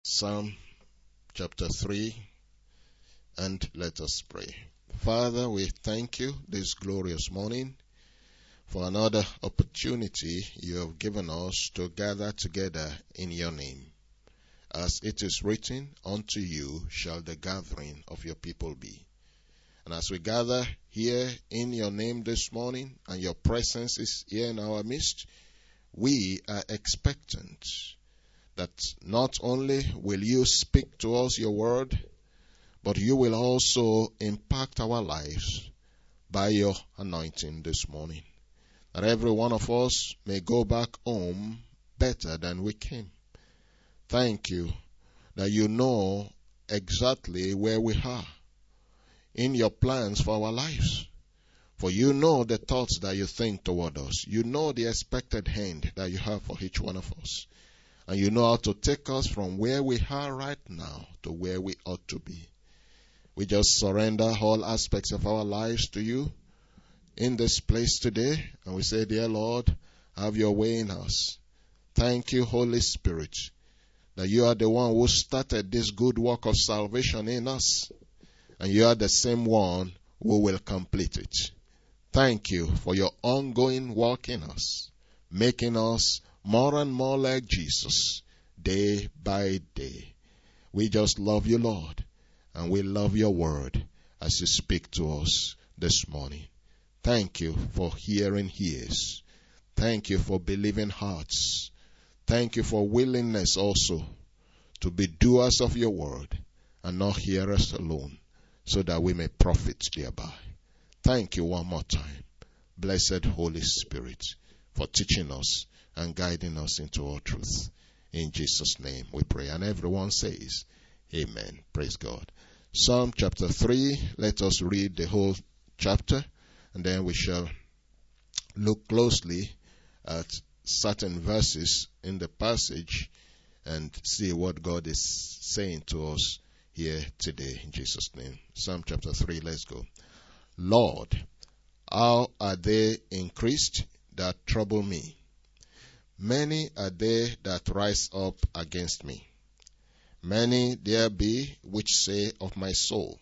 Psalm chapter 3, and let us pray. Father, we thank you this glorious morning for another opportunity you have given us to gather together in your name. As it is written, unto you shall the gathering of your people be. And as we gather here in your name this morning, and your presence is here in our midst, we are expectant that not only will you speak to us your word, but you will also impact our lives by your anointing this morning. That every one of us may go back home better than we came. Thank you that you know exactly where we are in your plans for our lives. For you know the thoughts that you think toward us. You know the expected hand that you have for each one of us. And you know how to take us from where we are right now to where we ought to be. We just surrender all aspects of our lives to you in this place today. And we say, dear Lord, have your way in us. Thank you, Holy Spirit, that you are the one who started this good work of salvation in us. And you are the same one who will complete it. Thank you for your ongoing work in us, making us more and more like Jesus, day by day. We just love you, Lord, and we love your word as you speak to us this morning. Thank you for hearing ears. Thank you for believing hearts. Thank you for willingness also to be doers of your word and not hearers alone, so that we may profit thereby. Thank you one more time, blessed Holy Spirit, for teaching us and guiding us into all truth. In Jesus' name we pray. And everyone says, amen. Praise God. Psalm chapter 3, let us read the whole chapter, and then we shall look closely at certain verses in the passage and see what God is saying to us here today. In Jesus' name. Psalm chapter 3, let's go. Lord, how are they increased that trouble me? Many are they that rise up against me. Many there be which say of my soul,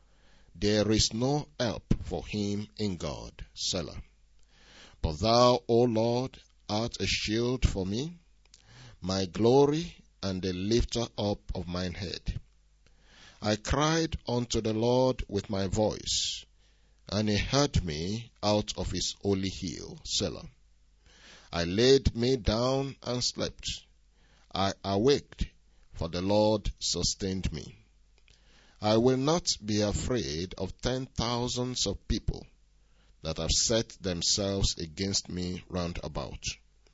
there is no help for him in God. Selah. But thou, O Lord, art a shield for me, my glory and the lifter up of mine head. I cried unto the Lord with my voice, and he heard me out of his holy hill. Selah. I laid me down and slept. I awaked, for the Lord sustained me. I will not be afraid of 10,000s of people that have set themselves against me round about.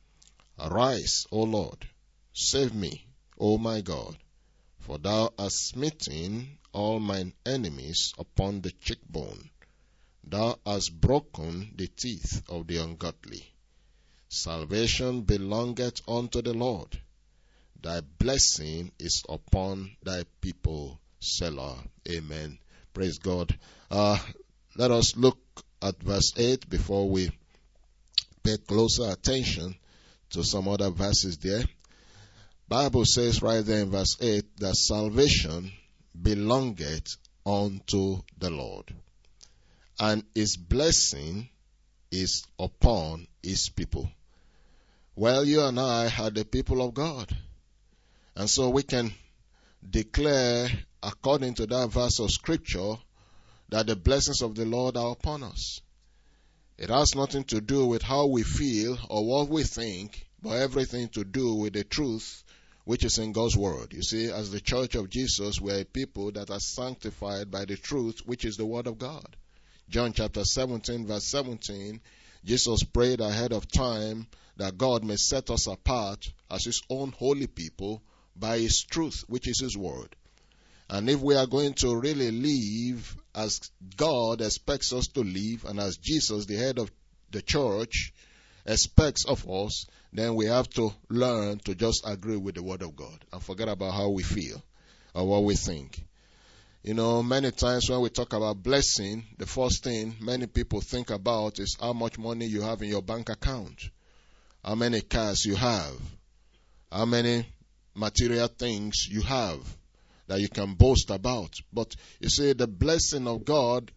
Arise, O Lord, save me, O my God, for thou hast smitten all mine enemies upon the cheekbone. Thou hast broken the teeth of the ungodly. Salvation belongeth unto the Lord. Thy blessing is upon thy people. Selah. Amen. Praise God. Let us look at verse 8 before we pay closer attention to some other verses there. Bible says right there in verse 8 that salvation belongeth unto the Lord, and his blessing is upon his people. Well, you and I are the people of God. And so we can declare, according to that verse of Scripture, that the blessings of the Lord are upon us. It has nothing to do with how we feel or what we think, but everything to do with the truth which is in God's Word. You see, as the Church of Jesus, we are a people that are sanctified by the truth which is the Word of God. John chapter 17, verse 17, Jesus prayed ahead of time that God may set us apart as his own holy people by his truth, which is his word. And if we are going to really live as God expects us to live, and as Jesus, the head of the church, expects of us, then we have to learn to just agree with the word of God and forget about how we feel or what we think. You know, many times when we talk about blessing, the first thing many people think about is how much money you have in your bank account, how many cars you have, how many material things you have that you can boast about. But you see, the blessing of God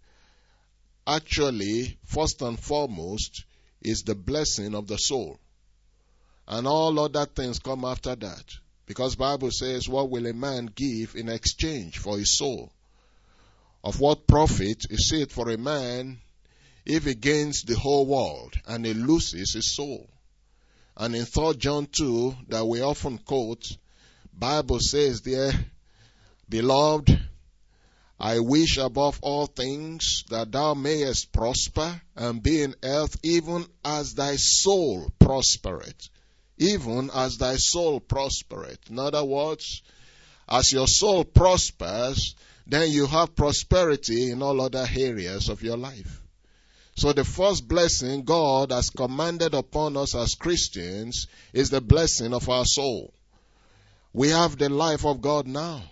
actually, first and foremost, is the blessing of the soul. And all other things come after that. Because the Bible says, what will a man give in exchange for his soul? Of what profit is it for a man if he gains the whole world and he loses his soul? And in 3 John 2, that we often quote, Bible says there, Beloved, I wish above all things that thou mayest prosper and be in health, even as thy soul prospereth. Even as thy soul prospereth. In other words, as your soul prospers, then you have prosperity in all other areas of your life. So the first blessing God has commanded upon us as Christians is the blessing of our soul. We have the life of God now.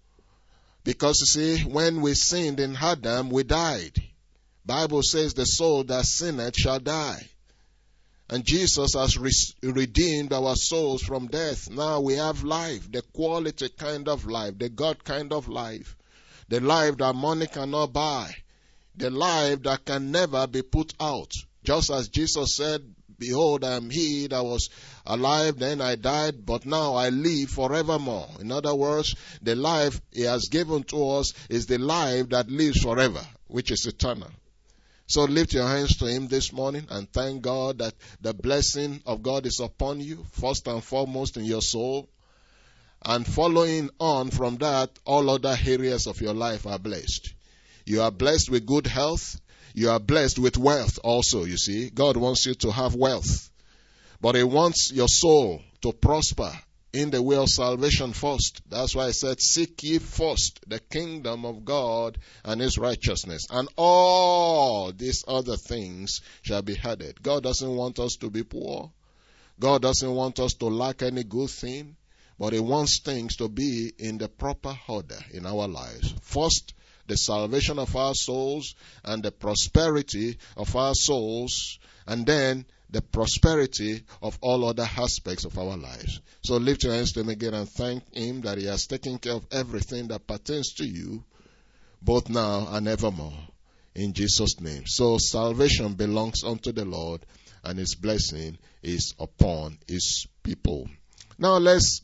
Because you see, when we sinned in Adam, we died. Bible says the soul that sinneth shall die. And Jesus has redeemed our souls from death. Now we have life, the quality kind of life, the God kind of life, the life that money cannot buy, the life that can never be put out. Just as Jesus said, Behold, I am he that was alive, then I died, but now I live forevermore. In other words, the life he has given to us is the life that lives forever, which is eternal. So lift your hands to him this morning and thank God that the blessing of God is upon you, first and foremost in your soul. And following on from that, all other areas of your life are blessed. You are blessed with good health. You are blessed with wealth also, you see. God wants you to have wealth. But he wants your soul to prosper in the way of salvation first. That's why I said, seek ye first the kingdom of God and his righteousness, and all these other things shall be added. God doesn't want us to be poor. God doesn't want us to lack any good thing, but he wants things to be in the proper order in our lives. First, the salvation of our souls and the prosperity of our souls, and then the prosperity of all other aspects of our lives. So lift your hands to him again and thank him that he has taken care of everything that pertains to you, both now and evermore, in Jesus' name. So salvation belongs unto the Lord, and his blessing is upon his people. Now let's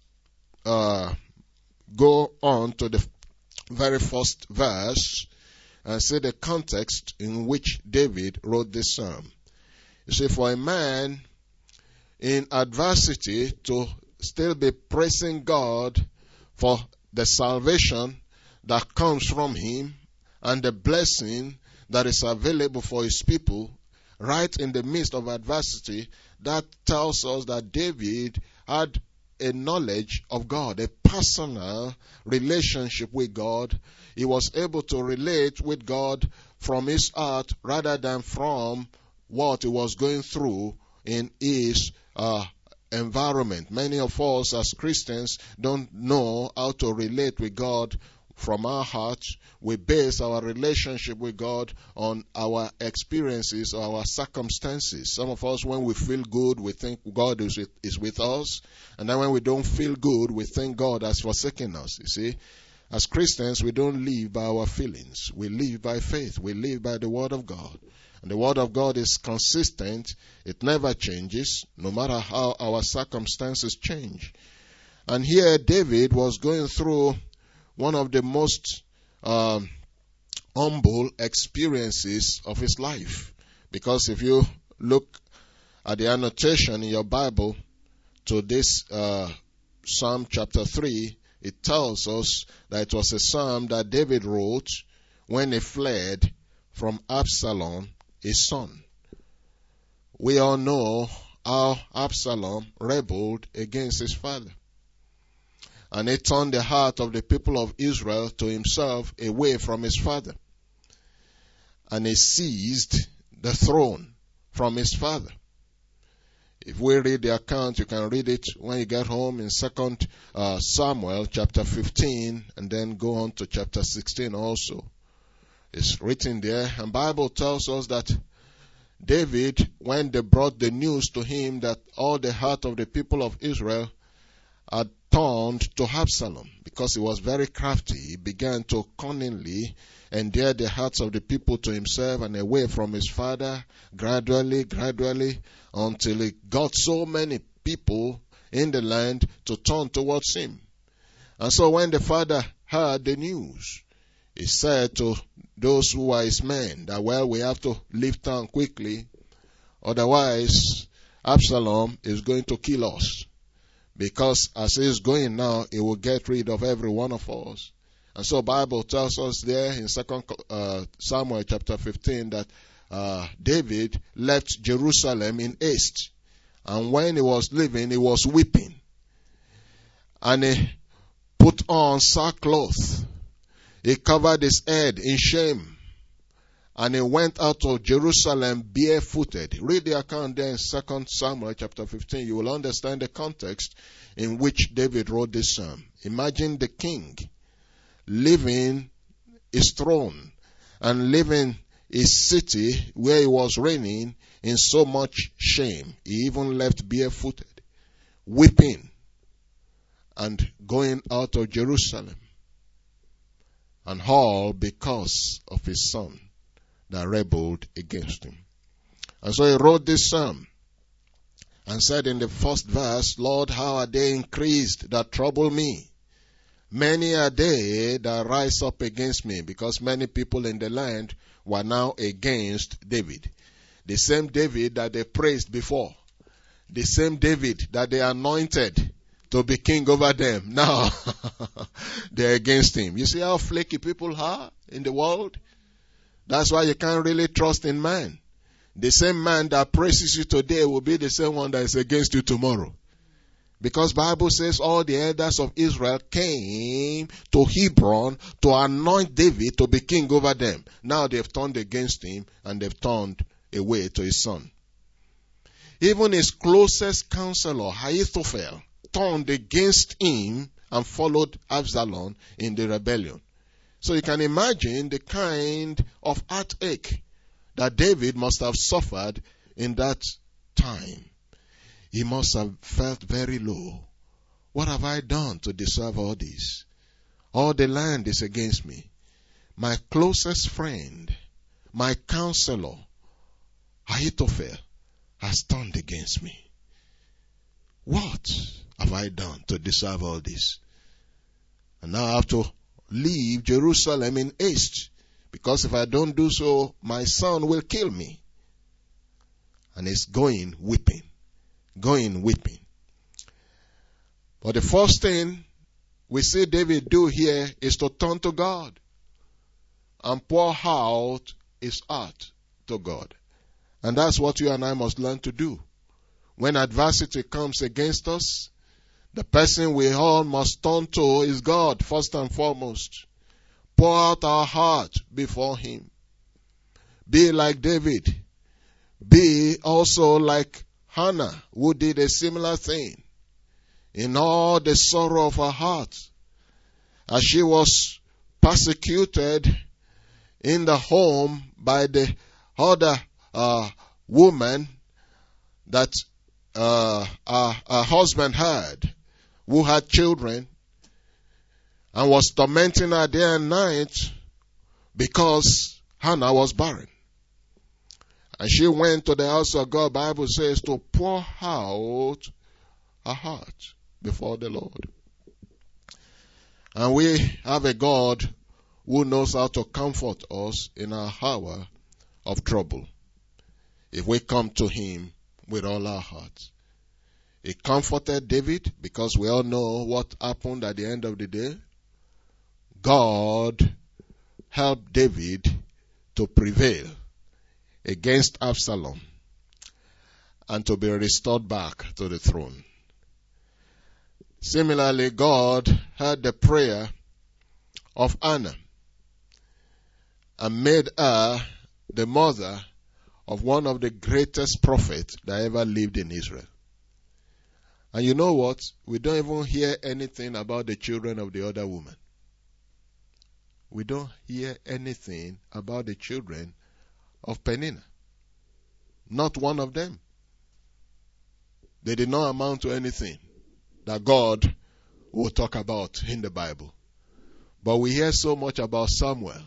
go on to the very first verse and see the context in which David wrote this psalm. You see, for a man in adversity to still be praising God for the salvation that comes from him and the blessing that is available for his people right in the midst of adversity, that tells us that David had a knowledge of God, a personal relationship with God. He was able to relate with God from his heart rather than from what he was going through in his environment. Many of us as Christians don't know how to relate with God from our hearts. We base our relationship with God on our experiences or our circumstances. Some of us, when we feel good, we think God is with us. And then when we don't feel good, we think God has forsaken us. You see, as Christians, we don't live by our feelings. We live by faith. We live by the Word of God. And the Word of God is consistent. It never changes, no matter how our circumstances change. And here David was going through one of the most humble experiences of his life. Because if you look at the annotation in your Bible to this Psalm chapter 3, it tells us that it was a psalm that David wrote when he fled from Absalom, his son. We all know how Absalom rebelled against his father. And he turned the heart of the people of Israel to himself away from his father. And he seized the throne from his father. If we read the account, you can read it when you get home in 2 Samuel chapter 15 and then go on to chapter 16 also. It's written there. And Bible tells us that David, when they brought the news to him that all the heart of the people of Israel had turned to Absalom because he was very crafty. He began to cunningly endear the hearts of the people to himself and away from his father, gradually, until he got so many people in the land to turn towards him. And so when the father heard the news, he said to those who were his men that, well, we have to leave town quickly, otherwise Absalom is going to kill us. Because as he is going now, he will get rid of every one of us. And so Bible tells us there in 2 Samuel chapter 15 that David left Jerusalem in haste. And when he was leaving, he was weeping. And he put on sackcloth. He covered his head in shame. And he went out of Jerusalem barefooted. Read the account there in 2 Samuel chapter 15. You will understand the context in which David wrote this psalm. Imagine the king leaving his throne and leaving his city where he was reigning in so much shame. He even left barefooted, weeping, and going out of Jerusalem. And all because of his son that rebelled against him. And so he wrote this psalm and said in the first verse, Lord, how are they increased that trouble me? Many are they that rise up against me, because many people in the land were now against David. The same David that they praised before. The same David that they anointed to be king over them. Now, they're against him. You see how flaky people are in the world? That's why you can't really trust in man. The same man that praises you today will be the same one that is against you tomorrow. Because Bible says all the elders of Israel came to Hebron to anoint David to be king over them. Now they've turned against him and they've turned away to his son. Even his closest counselor, Ahithophel, turned against him and followed Absalom in the rebellion. So you can imagine the kind of heartache that David must have suffered in that time. He must have felt very low. What have I done to deserve all this? All the land is against me. My closest friend, my counselor, Ahithophel, has turned against me. What have I done to deserve all this? And now I have to leave Jerusalem in haste, because if I don't do so, my son will kill me. And he's going weeping. But the first thing we see David do here is to turn to God and pour out his heart to God. And that's what you and I must learn to do. When adversity comes against us, the person we all must turn to is God, first and foremost. Pour out our heart before him. Be like David. Be also like Hannah, who did a similar thing. In all the sorrow of her heart, as she was persecuted in the home by the other woman that her husband had, who had children, and was tormenting her day and night because Hannah was barren. And she went to the house of God, Bible says, to pour out her heart before the Lord. And we have a God who knows how to comfort us in our hour of trouble, if we come to him with all our hearts. He comforted David, because we all know what happened at the end of the day. God helped David to prevail against Absalom and to be restored back to the throne. Similarly, God heard the prayer of Hannah and made her the mother of one of the greatest prophets that ever lived in Israel. And you know what? We don't even hear anything about the children of the other woman. We don't hear anything about the children of Peninnah. Not one of them. They did not amount to anything that God we'll talk about in the Bible. But we hear so much about Samuel,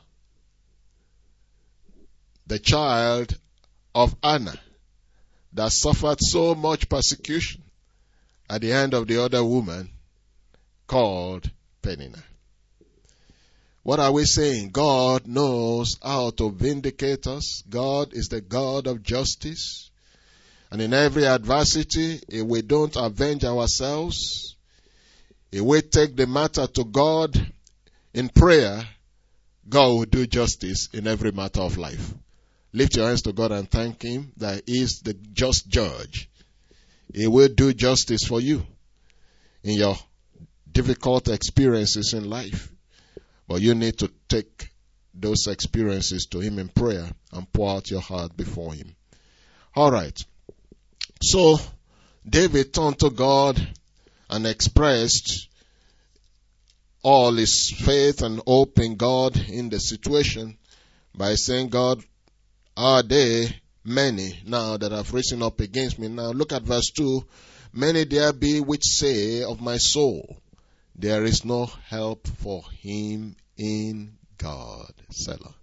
the child of Anna, that suffered so much persecution at the hand of the other woman called Peninnah. What are we saying? God knows how to vindicate us. God is the God of justice. And in every adversity, if we don't avenge ourselves, if we take the matter to God in prayer, God will do justice in every matter of life. Lift your hands to God and thank Him that He is the just judge. He will do justice for you in your difficult experiences in life. But you need to take those experiences to Him in prayer and pour out your heart before Him. All right. So, David turned to God and expressed all his faith and hope in God in the situation by saying, God, are there many now that have risen up against me? Now look at verse 2. Many there be which say of my soul, there is no help for him in God. Selah.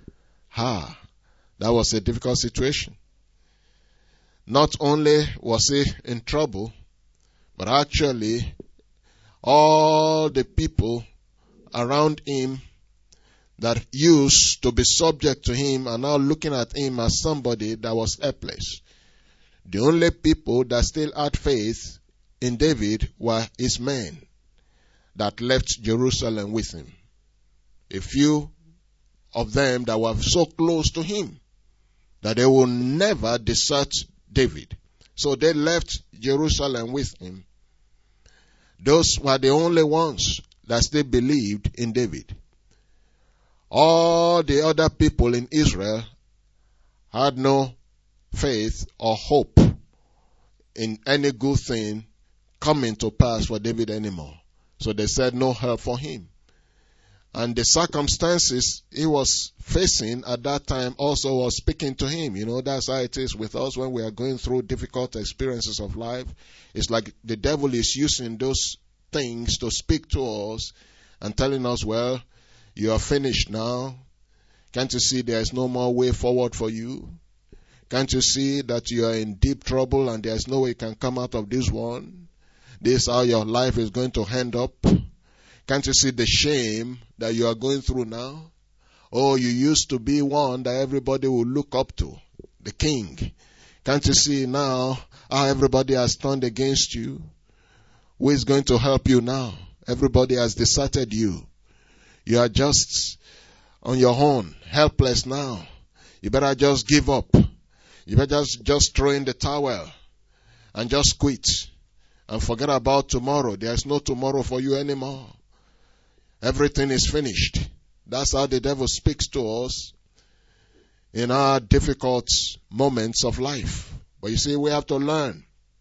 That was a difficult situation. Not only was he in trouble, but actually all the people around him that used to be subject to him are now looking at him as somebody that was helpless. The only people that still had faith in David were his men that left Jerusalem with him. A few of them that were so close to him that they will never desert David. So they left Jerusalem with him. Those were the only ones that still believed in David. All the other people in Israel had no faith or hope in any good thing coming to pass for David anymore. So they said no help for him. And the circumstances he was facing at that time also was speaking to him. You know, that's how it is with us when we are going through difficult experiences of life. It's like the devil is using those things to speak to us and telling us, well, you are finished now. Can't you see there is no more way forward for you? Can't you see that you are in deep trouble and there is no way you can come out of this one? This is how your life is going to end up. Can't you see the shame that you are going through now? Oh, you used to be one that everybody will look up to, the king. Can't you see now how everybody has turned against you? Who is going to help you now? Everybody has deserted you. You are just on your own, helpless now. You better just give up. You better just throw in the towel and just quit and forget about tomorrow. There's no tomorrow for you anymore. Everything is finished. That's how the devil speaks to us in our difficult moments of life. But you see, we have to learn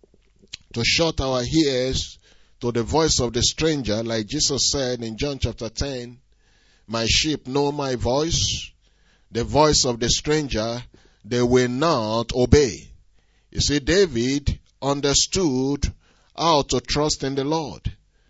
to shut our ears to the voice of the stranger, like Jesus said in John chapter 10, my sheep know my voice. The voice of the stranger, they will not obey. You see, David understood how to trust in the Lord.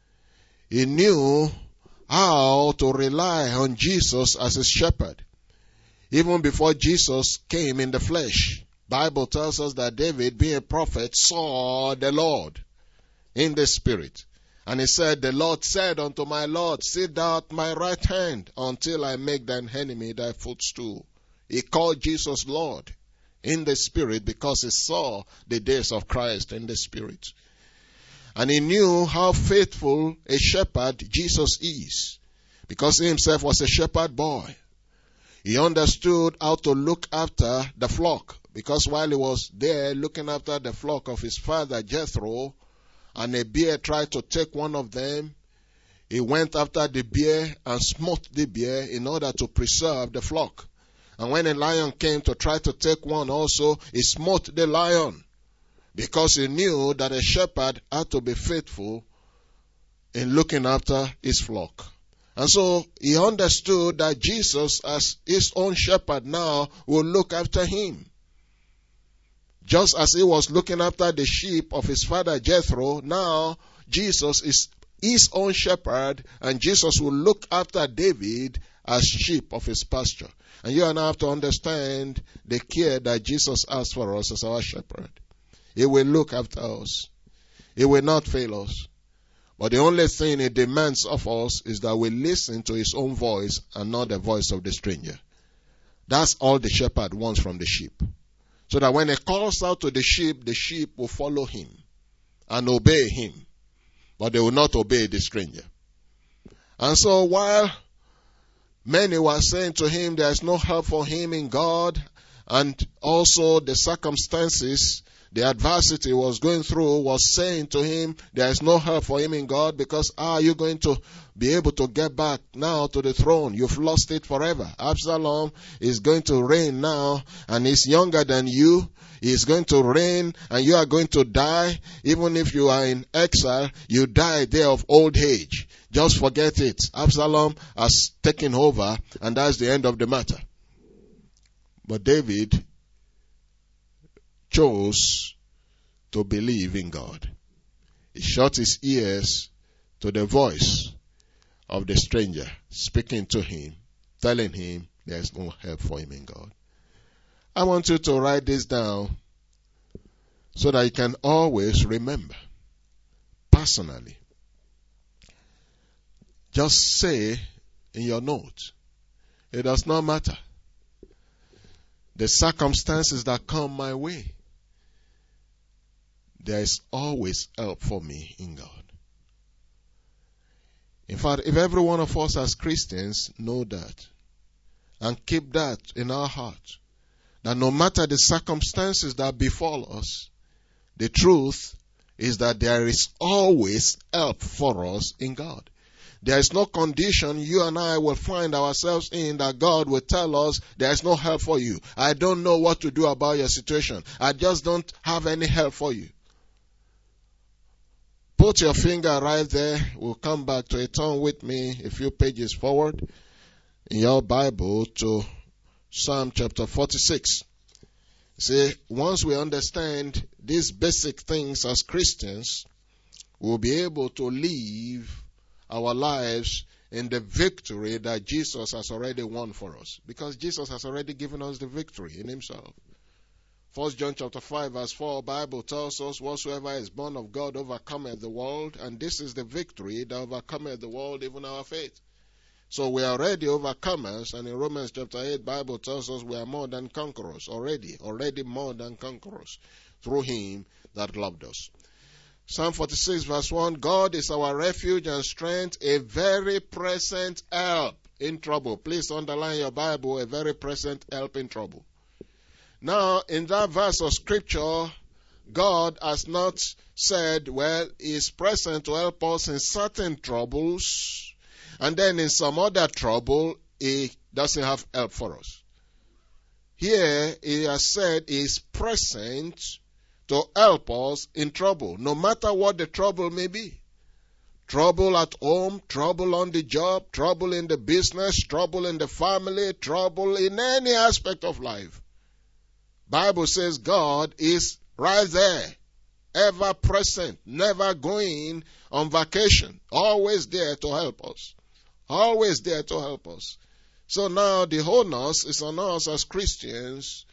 He knew how to rely on Jesus as his shepherd. Even before Jesus came in the flesh, Bible tells us that David, being a prophet, saw the Lord in the spirit. And he said, the Lord said unto my Lord, sit thou at my right hand until I make thine enemy thy footstool. He called Jesus Lord in the spirit because he saw the days of Christ in the spirit. And he knew how faithful a shepherd Jesus is, because he himself was a shepherd boy. He understood how to look after the flock, because while he was there looking after the flock of his father Jethro, and a bear tried to take one of them, he went after the bear and smote the bear in order to preserve the flock. And when a lion came to try to take one also, he smote the lion, because he knew that a shepherd had to be faithful in looking after his flock. And so he understood that Jesus, as his own shepherd now, will look after him. Just as he was looking after the sheep of his father Jethro, now Jesus is his own shepherd, and Jesus will look after David as sheep of his pasture. And you and I have to understand the care that Jesus has for us as our shepherd. He will look after us. He will not fail us. But the only thing he demands of us is that we listen to his own voice and not the voice of the stranger. That's all the shepherd wants from the sheep. So that when he calls out to the sheep will follow him and obey him. But they will not obey the stranger. And so while many were saying to him there is no help for him in God, and also the circumstances, the adversity was going through was saying to him there is no help for him in God, because how are you going to be able to get back now to the throne? You've lost it forever. Absalom is going to reign now, and he's younger than you. He's going to reign, and you are going to die. Even if you are in exile, you die there of old age. Just forget it. Absalom has taken over, and that's the end of the matter. But David chose to believe in God. He shut his ears to the voice of the stranger speaking to him, telling him there is no help for him in God. I want you to write this down so that you can always remember personally. Just say in your note, it does not matter the circumstances that come my way, there is always help for me in God. In fact, if every one of us as Christians know that and keep that in our heart, that no matter the circumstances that befall us, the truth is that there is always help for us in God. There is no condition you and I will find ourselves in that God will tell us there is no help for you. I don't know what to do about your situation. I just don't have any help for you. Put your finger right there. We'll come back to it. Turn with me a few pages forward in your Bible to Psalm chapter 46. See, once we understand these basic things as Christians, we'll be able to live our lives in the victory that Jesus has already won for us. Because Jesus has already given us the victory in himself. 1 John chapter 5 verse 4, Bible tells us, whatsoever is born of God overcometh the world, and this is the victory that overcometh the world, even our faith. So we are already overcomers, and in Romans chapter 8, Bible tells us we are more than conquerors, already more than conquerors, through him that loved us. Psalm 46 verse 1, God is our refuge and strength, a very present help in trouble. Please underline your Bible, a very present help in trouble. Now, in that verse of scripture, God has not said, well, he is present to help us in certain troubles, and then in some other trouble, he doesn't have help for us. Here, he has said he is present to help us in trouble, no matter what the trouble may be. Trouble at home, trouble on the job, trouble in the business, trouble in the family, trouble in any aspect of life. Bible says God is right there, ever present, never going on vacation, always there to help us. Always there to help us. So now the onus is on us as Christians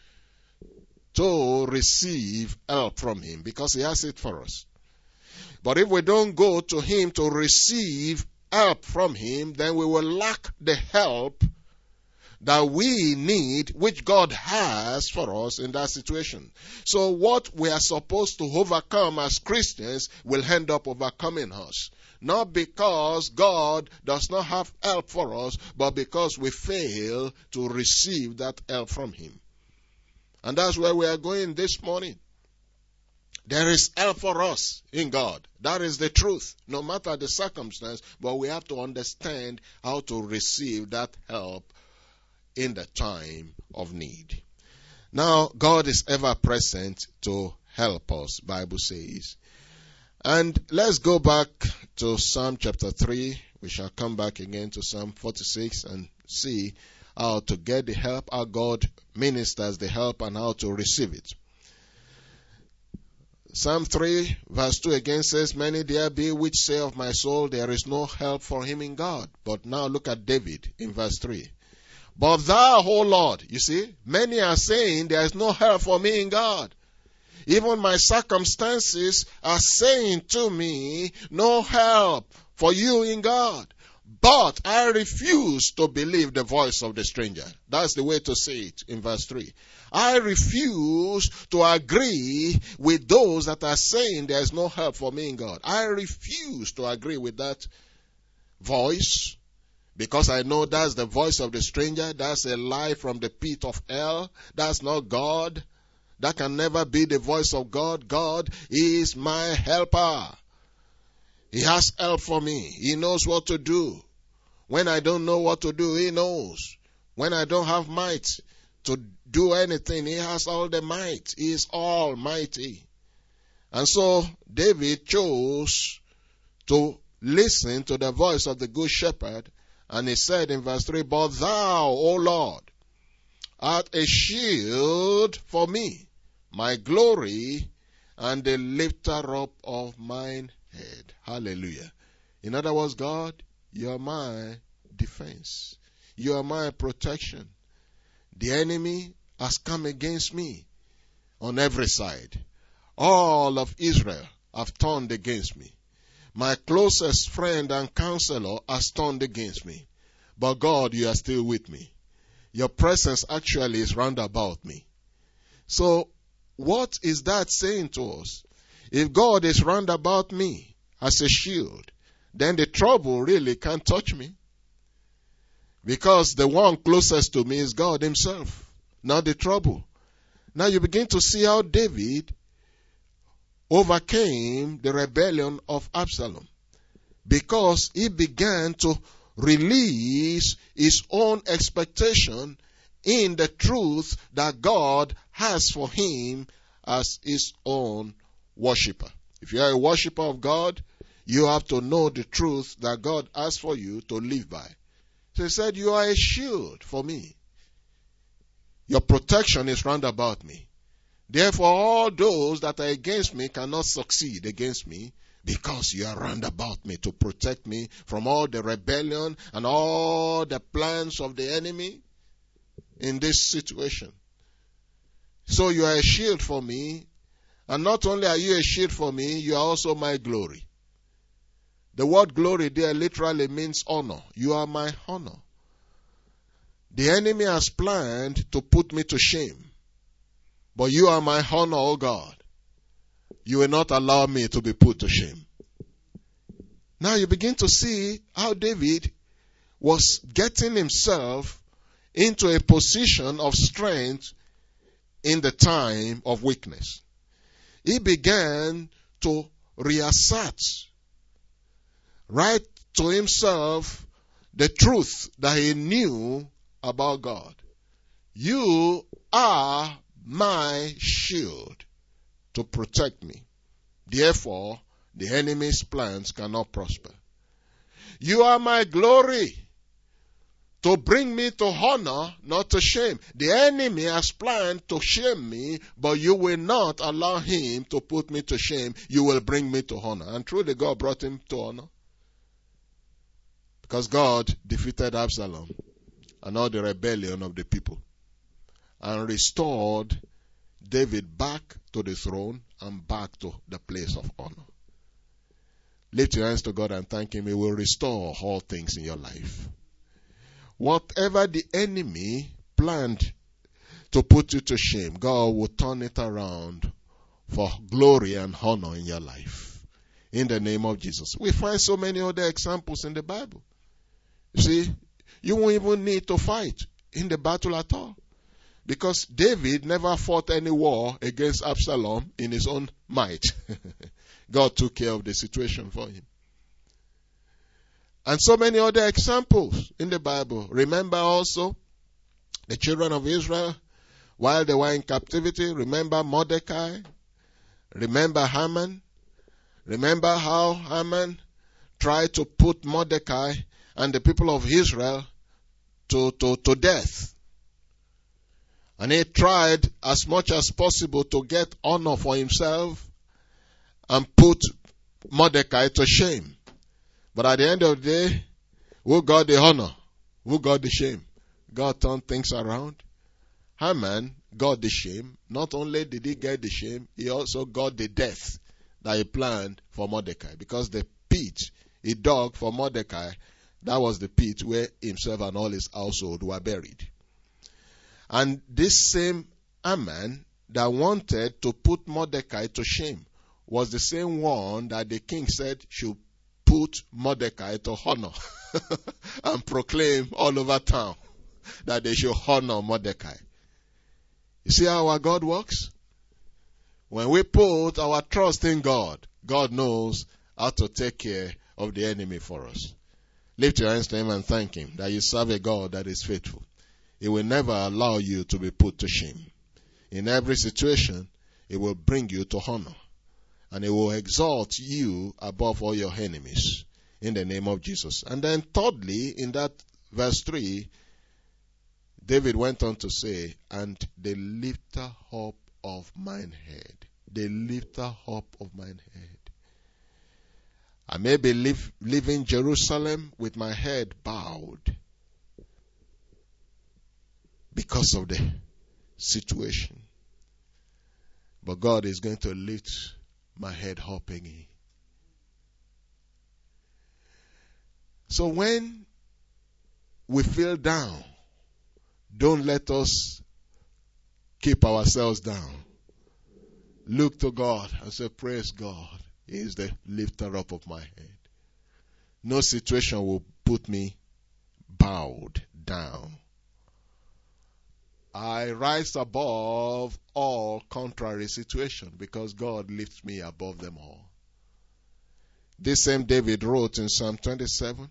to receive help from him, because he has it for us. But if we don't go to him to receive help from him, then we will lack the help that we need, which God has for us in that situation. So what we are supposed to overcome as Christians will end up overcoming us. Not because God does not have help for us, but because we fail to receive that help from him. And that's where we are going this morning. There is help for us in God. That is the truth, no matter the circumstance, but we have to understand how to receive that help in the time of need. Now, God is ever present to help us, Bible says. And let's go back to Psalm chapter 3. We shall come back again to Psalm 46 and see how to get the help, how God ministers the help, and how to receive it. Psalm 3 verse 2 again says, many there be which say of my soul, there is no help for him in God. But now look at David in verse 3. But thou, O Lord, you see, many are saying there is no help for me in God. Even my circumstances are saying to me, no help for you in God. But I refuse to believe the voice of the stranger. That's the way to say it in verse 3. I refuse to agree with those that are saying there is no help for me in God. I refuse to agree with that voice, because I know that's the voice of the stranger. That's a lie from the pit of hell. That's not God. That can never be the voice of God. God is my helper. He has help for me. He knows what to do. When I don't know what to do, He knows. When I don't have might to do anything, He has all the might. He is almighty. And so David chose to listen to the voice of the good shepherd. And he said in verse 3, but thou, O Lord, art a shield for me, my glory, and the lifter up of mine head. Hallelujah. In other words, God, you are my defense. You are my protection. The enemy has come against me on every side. All of Israel have turned against me. My closest friend and counselor has turned against me. But God, you are still with me. Your presence actually is round about me. So, what is that saying to us? If God is round about me as a shield, then the trouble really can't touch me. Because the one closest to me is God Himself, not the trouble. Now you begin to see how David overcame the rebellion of Absalom, because he began to release his own expectation in the truth that God has for him as his own worshiper. If you are a worshiper of God, you have to know the truth that God has for you to live by. So he said, you are a shield for me. Your protection is round about me. Therefore, all those that are against me cannot succeed against me, because you are round about me to protect me from all the rebellion and all the plans of the enemy in this situation. So you are a shield for me, and not only are you a shield for me, you are also my glory. The word glory there literally means honor. You are my honor. The enemy has planned to put me to shame, but you are my honor, O God. You will not allow me to be put to shame. Now you begin to see how David was getting himself into a position of strength in the time of weakness. He began to reassert right to himself the truth that he knew about God. You are my shield to protect me. Therefore, the enemy's plans cannot prosper. You are my glory to bring me to honor, not to shame. The enemy has planned to shame me, but you will not allow him to put me to shame. You will bring me to honor. And truly God brought him to honor, because God defeated Absalom and all the rebellion of the people and restored David back to the throne and back to the place of honor. Lift your hands to God and thank Him. He will restore all things in your life. Whatever the enemy planned to put you to shame, God will turn it around for glory and honor in your life. In the name of Jesus. We find so many other examples in the Bible. You see, you won't even need to fight in the battle at all, because David never fought any war against Absalom in his own might. God took care of the situation for him. And so many other examples in the Bible. Remember also the children of Israel while they were in captivity. Remember Mordecai. Remember Haman. Remember how Haman tried to put Mordecai and the people of Israel to death. And he tried as much as possible to get honor for himself and put Mordecai to shame. But at the end of the day, who got the honor? Who got the shame? God turned things around. Haman got the shame. Not only did he get the shame, he also got the death that he planned for Mordecai. Because the pit he dug for Mordecai, that was the pit where himself and all his household were buried. And this same Haman that wanted to put Mordecai to shame was the same one that the king said should put Mordecai to honor and proclaim all over town that they should honor Mordecai. You see how our God works? When we put our trust in God, God knows how to take care of the enemy for us. Lift your hands to him and thank him that you serve a God that is faithful. He will never allow you to be put to shame. In every situation, he will bring you to honor. And he will exalt you above all your enemies in the name of Jesus. And then thirdly, in that verse 3, David went on to say, and the lifter up of mine head. The lifter up of mine head. I may be leaving Jerusalem with my head bowed because of the situation. But God is going to lift my head up again. So when we feel down, don't let us keep ourselves down. Look to God and say, praise God. He is the lifter up of my head. No situation will put me bowed down. I rise above all contrary situations because God lifts me above them all. This same David wrote in Psalm 27.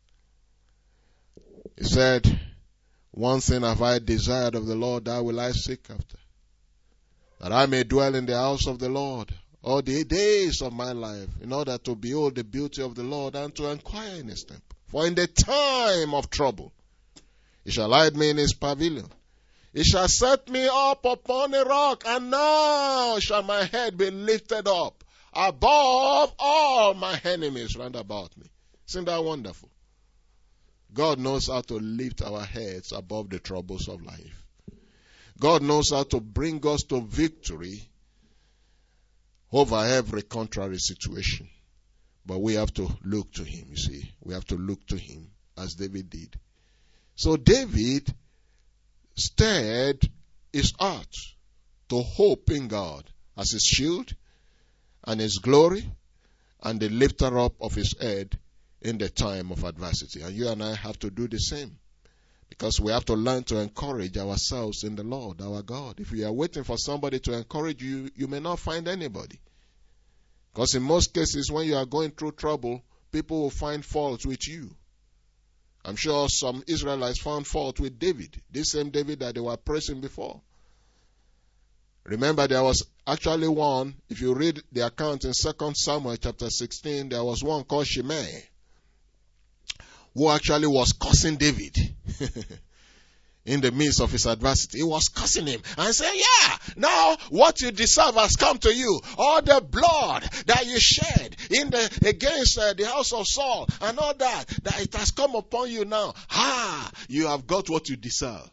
He said, one thing have I desired of the Lord, that will I seek after, that I may dwell in the house of the Lord all the days of my life, in order to behold the beauty of the Lord and to inquire in his temple. For in the time of trouble, he shall hide me in his pavilion. He shall set me up upon a rock, and now shall my head be lifted up above all my enemies round about me. Isn't that wonderful? God knows how to lift our heads above the troubles of life. God knows how to bring us to victory over every contrary situation. But we have to look to him, you see. We have to look to him as David did. So David stirred his heart to hope in God as his shield and his glory and the lifter up of his head in the time of adversity. And you and I have to do the same, because we have to learn to encourage ourselves in the Lord, our God. If you are waiting for somebody to encourage you, you may not find anybody. Because in most cases, when you are going through trouble, people will find fault with you. I'm sure some Israelites found fault with David, this same David that they were praising before. Remember, there was actually one, if you read the account in 2 Samuel chapter 16, there was one called Shimei, who actually was cursing David in the midst of his adversity. He was cursing him and saying, yeah, now what you deserve has come to you. All the blood that you shed against the house of Saul and all that it has come upon you now. You have got what you deserve.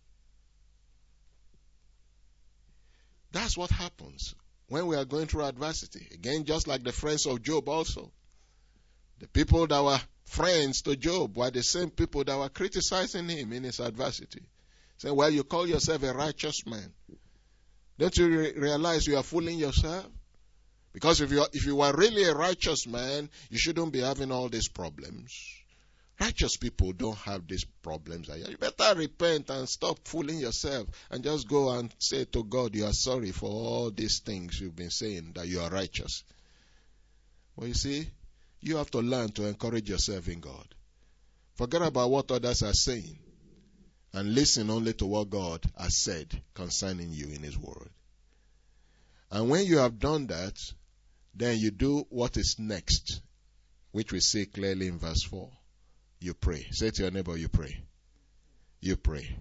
That's what happens when we are going through adversity. Again, just like the friends of Job also. The people that were friends to Job were the same people that were criticizing him in his adversity. Saying, well, you call yourself a righteous man. Don't you realize you are fooling yourself? Because if you were really a righteous man, you shouldn't be having all these problems. Righteous people don't have these problems. You better repent and stop fooling yourself and just go and say to God, you are sorry for all these things you've been saying, that you are righteous. Well, you see, you have to learn to encourage yourself in God. Forget about what others are saying and listen only to what God has said concerning you in his word. And when you have done that, then you do what is next, which we see clearly in verse 4. You pray. Say to your neighbor, you pray. You pray.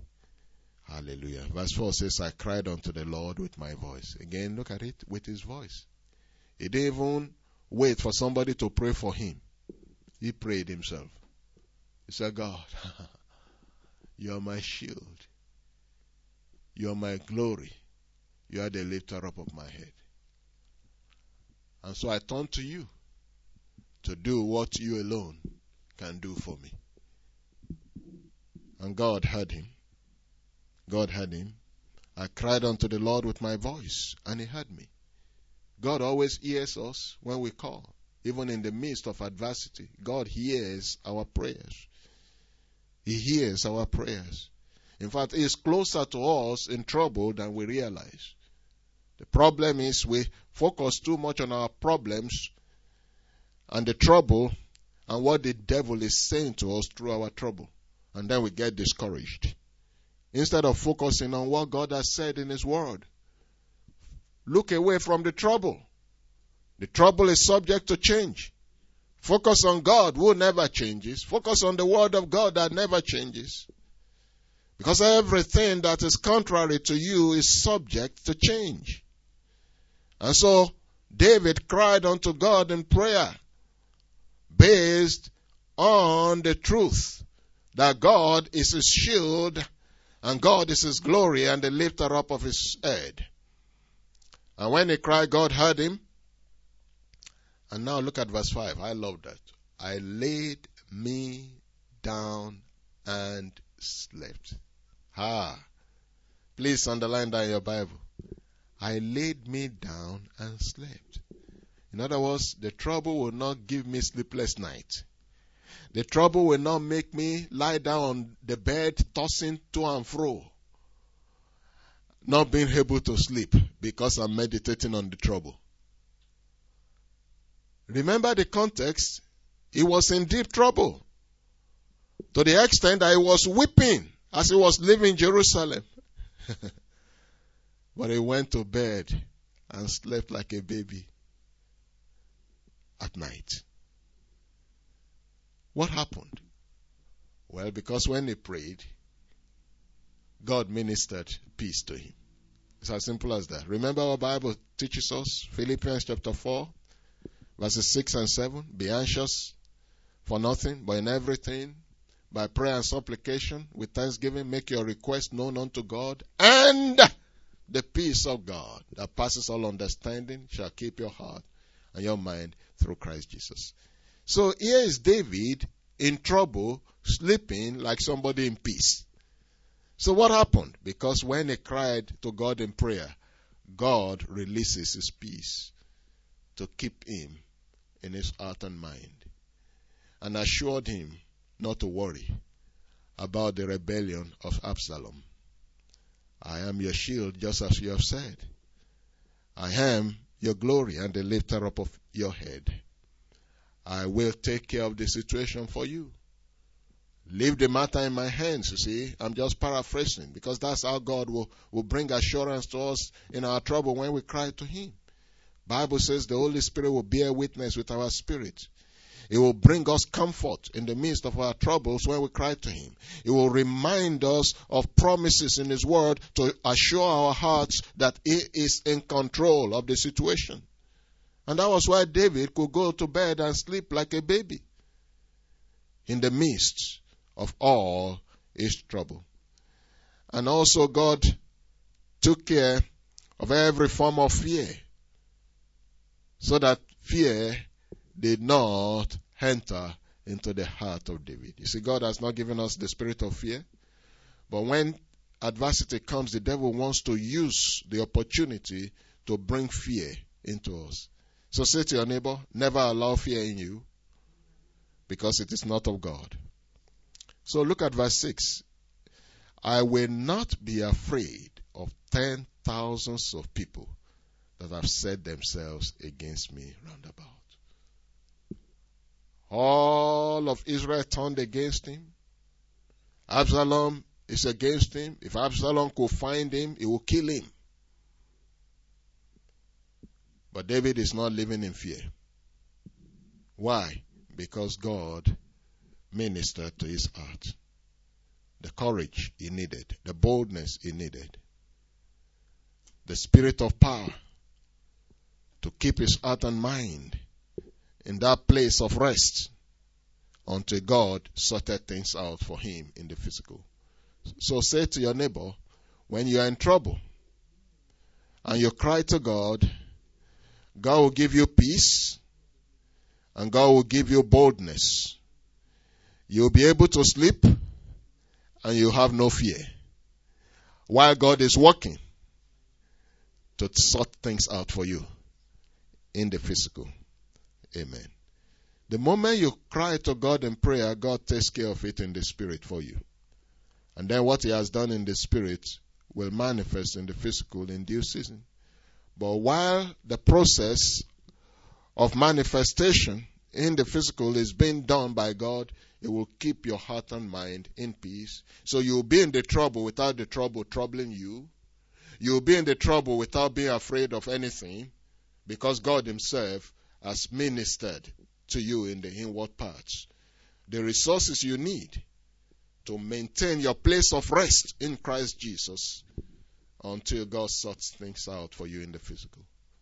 Hallelujah. Verse 4 says, I cried unto the Lord with my voice. Again, look at it, with his voice. He didn't even wait for somebody to pray for him. He prayed himself. He said, God, you are my shield. You are my glory. You are the lifter up of my head. And so I turn to you to do what you alone can do for me. And God heard him. God heard him. I cried unto the Lord with my voice, and he heard me. God always hears us when we call. Even in the midst of adversity, God hears our prayers. He hears our prayers. In fact, He is closer to us in trouble than we realize. The problem is we focus too much on our problems and the trouble and what the devil is saying to us through our trouble. And then we get discouraged. Instead of focusing on what God has said in His Word, look away from the trouble. The trouble is subject to change. Focus on God who never changes. Focus on the Word of God that never changes. Because everything that is contrary to you is subject to change. And so David cried unto God in prayer based on the truth that God is his shield and God is his glory and the lifter up of his head. And when he cried, God heard him. And now look at verse 5. I love that. I laid me down and slept. Please underline that in your Bible. I laid me down and slept. In other words, the trouble will not give me sleepless night. The trouble will not make me lie down on the bed, tossing to and fro, not being able to sleep because I'm meditating on the trouble. Remember the context. He was in deep trouble to the extent that he was weeping as he was leaving Jerusalem. But he went to bed and slept like a baby at night. What happened? Well, because when he prayed, God ministered peace to him. It's as simple as that. Remember what the Bible teaches us? Philippians chapter 4, verses 6 and 7. Be anxious for nothing, but in everything, by prayer and supplication, with thanksgiving, make your request known unto God, and the peace of God that passes all understanding shall keep your heart and your mind through Christ Jesus. So here is David in trouble, sleeping like somebody in peace. So what happened? Because when he cried to God in prayer, God releases his peace to keep him in his heart and mind, and assured him not to worry about the rebellion of Absalom. I am your shield, just as you have said. I am your glory and the lifter up of your head. I will take care of the situation for you. Leave the matter in my hands, you see. I'm just paraphrasing, because that's how God will bring assurance to us in our trouble when we cry to Him. Bible says the Holy Spirit will bear witness with our spirit. It will bring us comfort in the midst of our troubles when we cry to Him. It will remind us of promises in His Word to assure our hearts that He is in control of the situation. And that was why David could go to bed and sleep like a baby in the midst of all his trouble. And also God took care of every form of fear, so that fear did not enter into the heart of David. You see, God has not given us the spirit of fear, but when adversity comes, the devil wants to use the opportunity to bring fear into us. So say to your neighbor, never allow fear in you, because it is not of God. So look at verse 6. I will not be afraid of 10,000 of people that have set themselves against me round about. All of Israel turned against him. Absalom is against him. If Absalom could find him, he will kill him. But David is not living in fear. Why? Because God ministered to his heart. The courage he needed, the boldness he needed, the spirit of power to keep his heart and mind in that place of rest until God sorted things out for him in the physical. So say to your neighbor, when you are in trouble and you cry to God, God will give you peace and God will give you boldness. You'll be able to sleep and you have no fear, while God is working to sort things out for you in the physical. Amen. The moment you cry to God in prayer, God takes care of it in the spirit for you. And then what he has done in the spirit will manifest in the physical in due season. But while the process of manifestation in the physical is being done by God, it will keep your heart and mind in peace. So you'll be in the trouble without the trouble troubling you. You'll be in the trouble without being afraid of anything, because God himself has ministered to you in the inward parts the resources you need to maintain your place of rest in Christ Jesus until God sorts things out for you in the physical.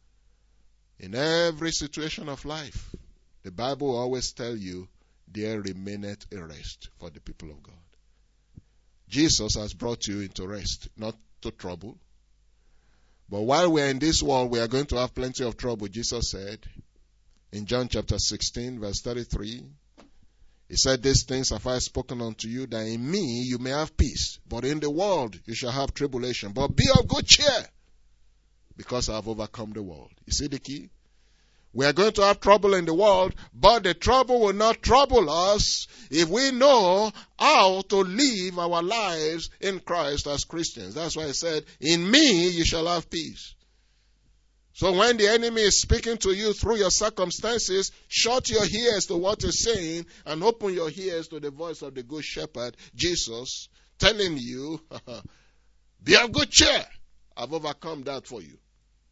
In every situation of life, the Bible will always tell you, there remaineth a rest for the people of God. Jesus has brought you into rest, not to trouble. But while we are in this world, we are going to have plenty of trouble, Jesus said in John chapter 16, verse 33. He said, these things have I spoken unto you, that in me you may have peace. But in the world you shall have tribulation. But be of good cheer, because I have overcome the world. You see the key? We are going to have trouble in the world, but the trouble will not trouble us if we know how to live our lives in Christ as Christians. That's why he said, in me you shall have peace. So when the enemy is speaking to you through your circumstances, shut your ears to what he's saying and open your ears to the voice of the good shepherd, Jesus, telling you, be of good cheer. I've overcome that for you.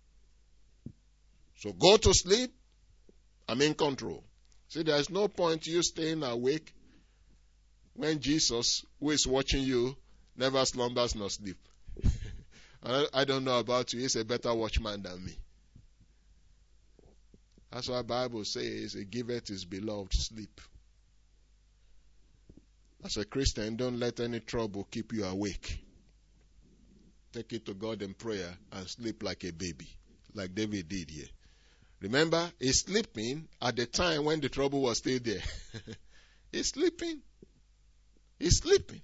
So go to sleep. I'm in control. See, there's no point you staying awake when Jesus, who is watching you, never slumbers nor sleep. I don't know about you. He's a better watchman than me. That's why the Bible says, he giveth his beloved sleep. As a Christian, don't let any trouble keep you awake. Take it to God in prayer and sleep like a baby, like David did here. Remember, he's sleeping at the time when the trouble was still there. He's sleeping. He's sleeping.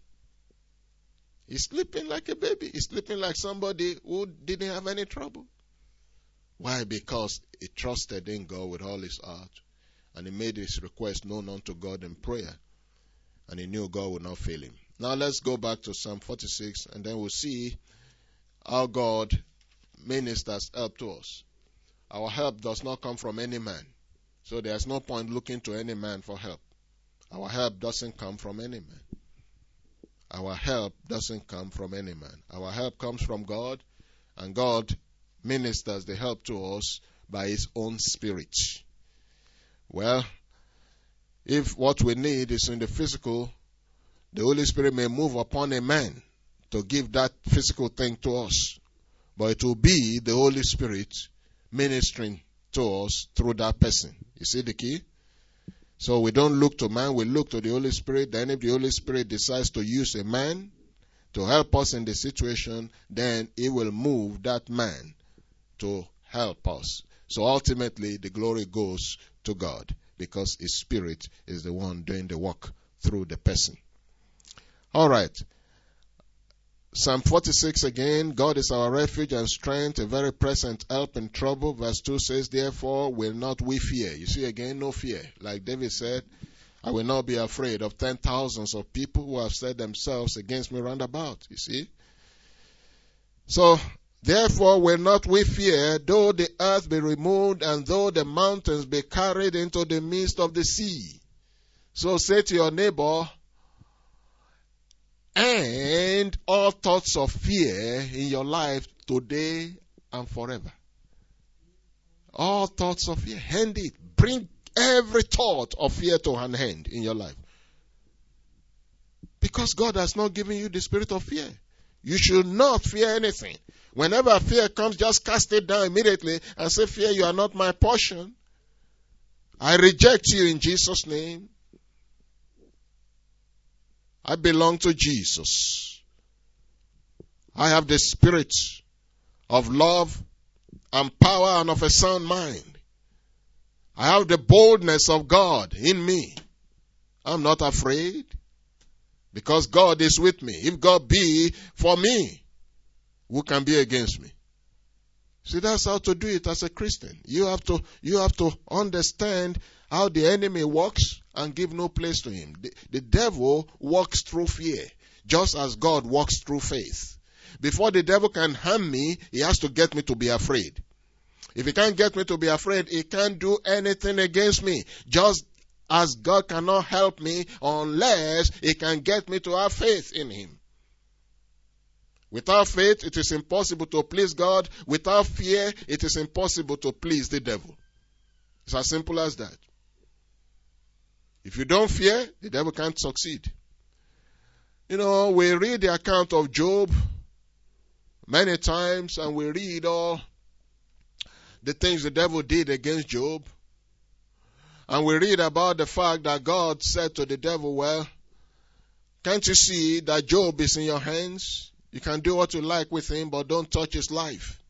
He's sleeping like a baby. He's sleeping like somebody who didn't have any trouble. Why? Because he trusted in God with all his heart, and he made his request known unto God in prayer, and he knew God would not fail him. Now let's go back to Psalm 46, and then we'll see how God ministers help to us. Our help does not come from any man, so there's no point looking to any man for help. Our help doesn't come from any man. Our help doesn't come from any man. Our help comes from God, and God ministers the help to us by his own Spirit. Well, if what we need is in the physical, the Holy Spirit may move upon a man to give that physical thing to us. But it will be the Holy Spirit ministering to us through that person. You see the key? So we don't look to man, we look to the Holy Spirit. Then if the Holy Spirit decides to use a man to help us in the situation, then he will move that man to help us. So ultimately the glory goes to God, because his Spirit is the one doing the work through the person. All right. Psalm 46 again, God is our refuge and strength, a very present help in trouble. Verse 2 says, therefore will not we fear. You see again, no fear. Like David said, I will not be afraid of 10,000s of people who have set themselves against me round about. You see? So, therefore will not we fear, though the earth be removed and though the mountains be carried into the midst of the sea. So say to your neighbor, and all thoughts of fear in your life today and forever. All thoughts of fear. Hand it. Bring every thought of fear to an end in your life. Because God has not given you the spirit of fear. You should not fear anything. Whenever fear comes, just cast it down immediately and say, fear, you are not my portion. I reject you in Jesus' name. I belong to Jesus. I have the spirit of love and power and of a sound mind. I have the boldness of God in me. I'm not afraid because God is with me. If God be for me, who can be against me? See, that's how to do it as a Christian. You have to understand how the enemy works and give no place to him. The devil works through fear, just as God works through faith. Before the devil can harm me, he has to get me to be afraid. If he can't get me to be afraid, he can't do anything against me. Just as God cannot help me unless he can get me to have faith in him. Without faith, it is impossible to please God. Without fear, it is impossible to please the devil. It's as simple as that. If you don't fear, the devil can't succeed. You know, we read the account of Job many times, and we read all the things the devil did against Job. And we read about the fact that God said to the devil, well, can't you see that Job is in your hands? You can do what you like with him, but don't touch his life.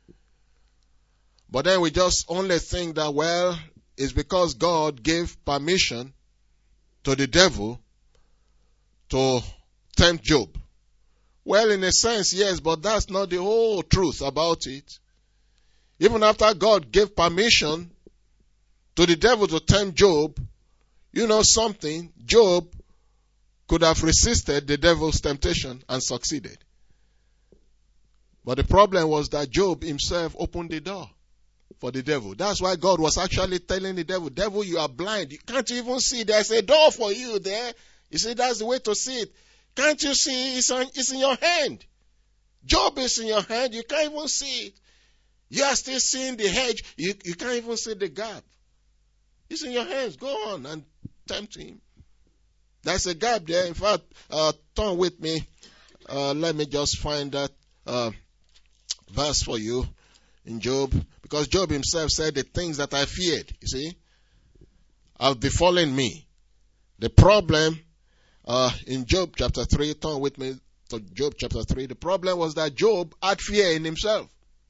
But then we just only think that, well, it's because God gave permission to the devil to tempt Job. Well, in a sense, yes, but that's not the whole truth about it. Even after God gave permission to the devil to tempt Job, you know something, Job could have resisted the devil's temptation and succeeded. But the problem was that Job himself opened the door for the devil. That's why God was actually telling the devil, devil, you are blind. You can't even see. There's a door for you there. You see, that's the way to see it. Can't you see? It's in your hand. Job is in your hand. You can't even see it. You are still seeing the hedge. You can't even see the gap. It's in your hands. Go on and tempt him. There's a gap there. In fact, turn with me. Let me just find that verse for you in Job. Because Job himself said, the things that I feared, you see, have befallen me. The problem in Job chapter 3, turn with me to Job chapter 3. The problem was that Job had fear in himself.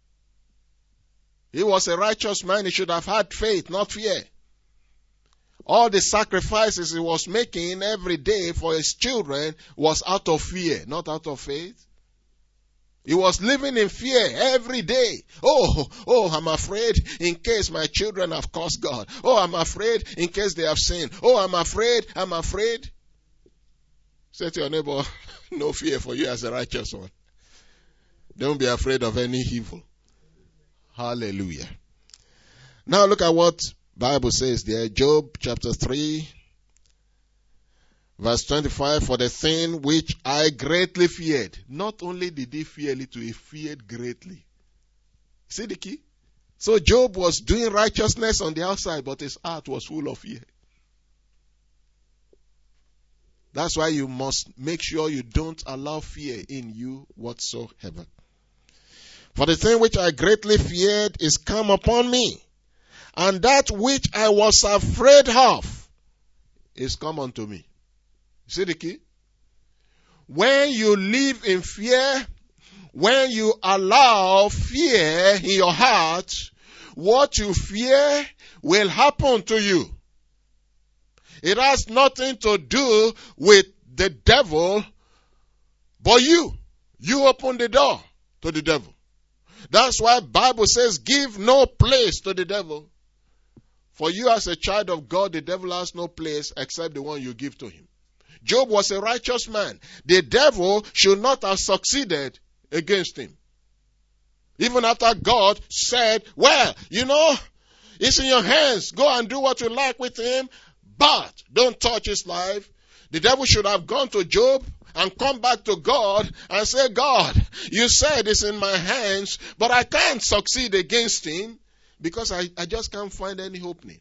He was a righteous man. He should have had faith, not fear. All the sacrifices he was making every day for his children was out of fear, not out of faith. He was living in fear every day. Oh, I'm afraid in case my children have cursed God. Oh, I'm afraid in case they have sinned. Oh, I'm afraid. Say to your neighbor, no fear for you as a righteous one. Don't be afraid of any evil. Hallelujah. Now look at what Bible says there. Job chapter 3, verse 25. For the thing which I greatly feared. Not only did he fear little, he feared greatly. See the key? So Job was doing righteousness on the outside, but his heart was full of fear. That's why you must make sure you don't allow fear in you whatsoever. For the thing which I greatly feared is come upon me, and that which I was afraid of is come unto me. See the key? When you live in fear, when you allow fear in your heart, what you fear will happen to you. It has nothing to do with the devil, but you. You open the door to the devil. That's why the Bible says, give no place to the devil. For you as a child of God, the devil has no place except the one you give to him. Job was a righteous man. The devil should not have succeeded against him. Even after God said, well, it's in your hands. Go and do what you like with him, but don't touch his life. The devil should have gone to Job and come back to God and say, God, you said it's in my hands, but I can't succeed against him because I just can't find any opening.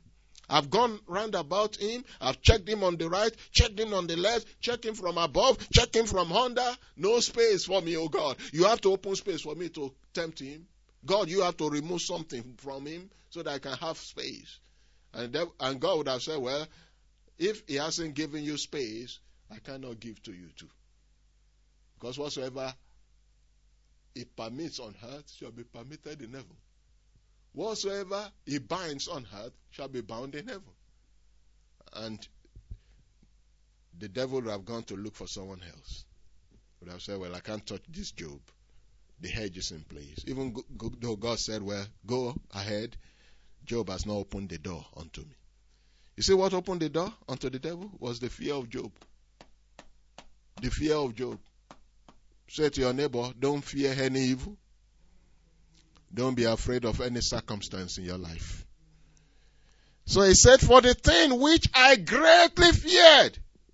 I've gone round about him. I've checked him on the right, checked him on the left, checked him from above, checked him from under. No space for me, oh God. You have to open space for me to tempt him. God, you have to remove something from him so that I can have space. And God would have said, well, if he hasn't given you space, I cannot give to you too. Because whatsoever he permits on earth shall be permitted in heaven. Whatsoever he binds on earth shall be bound in heaven. And the devil would have gone to look for someone else. Would have said, well, I can't touch this Job. The hedge is in place. Even though God said, well, go ahead, Job has not opened the door unto me. You see what opened the door unto the devil? Was the fear of Job. The fear of Job. Say to your neighbor, don't fear any evil. Don't be afraid of any circumstance in your life. So he said, for the thing which I greatly feared.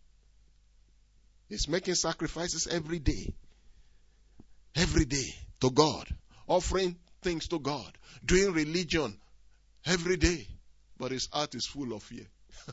He's making sacrifices every day. Every day to God. Offering things to God. Doing religion every day. But his heart is full of fear.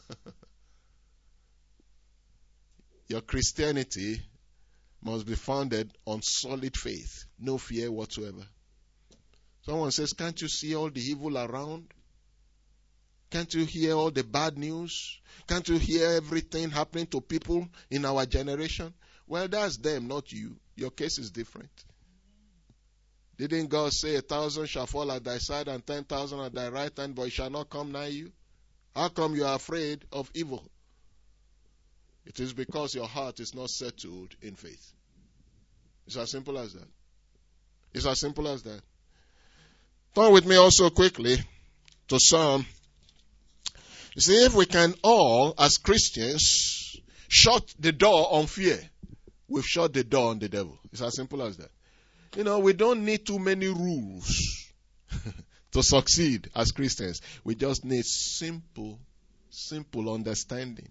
Your Christianity must be founded on solid faith. No fear whatsoever. Someone says, can't you see all the evil around? Can't you hear all the bad news? Can't you hear everything happening to people in our generation? Well, that's them, not you. Your case is different. Didn't God say 1,000 shall fall at thy side and 10,000 at thy right hand, but it shall not come nigh you? How come you are afraid of evil? It is because your heart is not settled in faith. It's as simple as that. It's as simple as that. Turn with me also quickly to Psalm. You see, if we can all, as Christians, shut the door on fear, we've shut the door on the devil. It's as simple as that. You know, we don't need too many rules to succeed as Christians. We just need simple understanding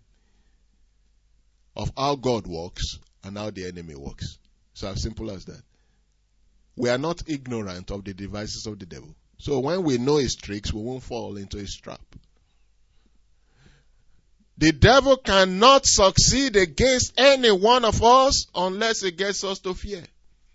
of how God works and how the enemy works. It's as simple as that. We are not ignorant of the devices of the devil. So when we know his tricks, we won't fall into his trap. The devil cannot succeed against any one of us unless he gets us to fear.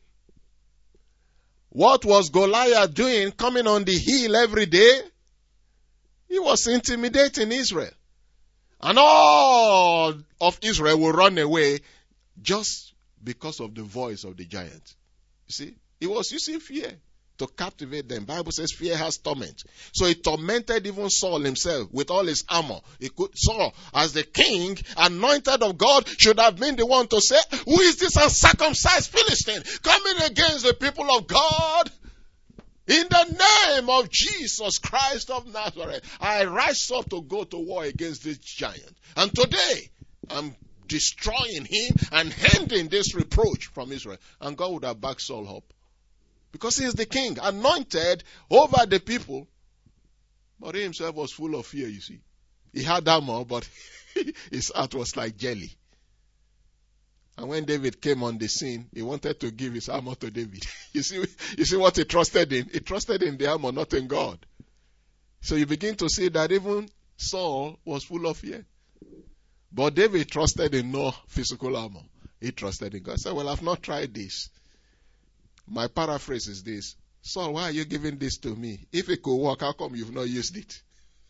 What was Goliath doing coming on the hill every day? He was intimidating Israel. And all of Israel will run away just because of the voice of the giant. You see? He was using fear to captivate them. Bible says fear has torment. So he tormented even Saul himself with all his armor. Saul, as the king, anointed of God, should have been the one to say, who is this uncircumcised Philistine coming against the people of God? In the name of Jesus Christ of Nazareth, I rise up to go to war against this giant. And today, I'm destroying him and handing this reproach from Israel. And God would have backed Saul up. Because he is the king, anointed over the people. But he himself was full of fear, you see. He had armor, but his heart was like jelly. And when David came on the scene, he wanted to give his armor to David. You see what he trusted in? He trusted in the armor, not in God. So you begin to see that even Saul was full of fear. But David trusted in no physical armor. He trusted in God. He said, well, I've not tried this. My paraphrase is this. Saul, why are you giving this to me? If it could work, how come you've not used it?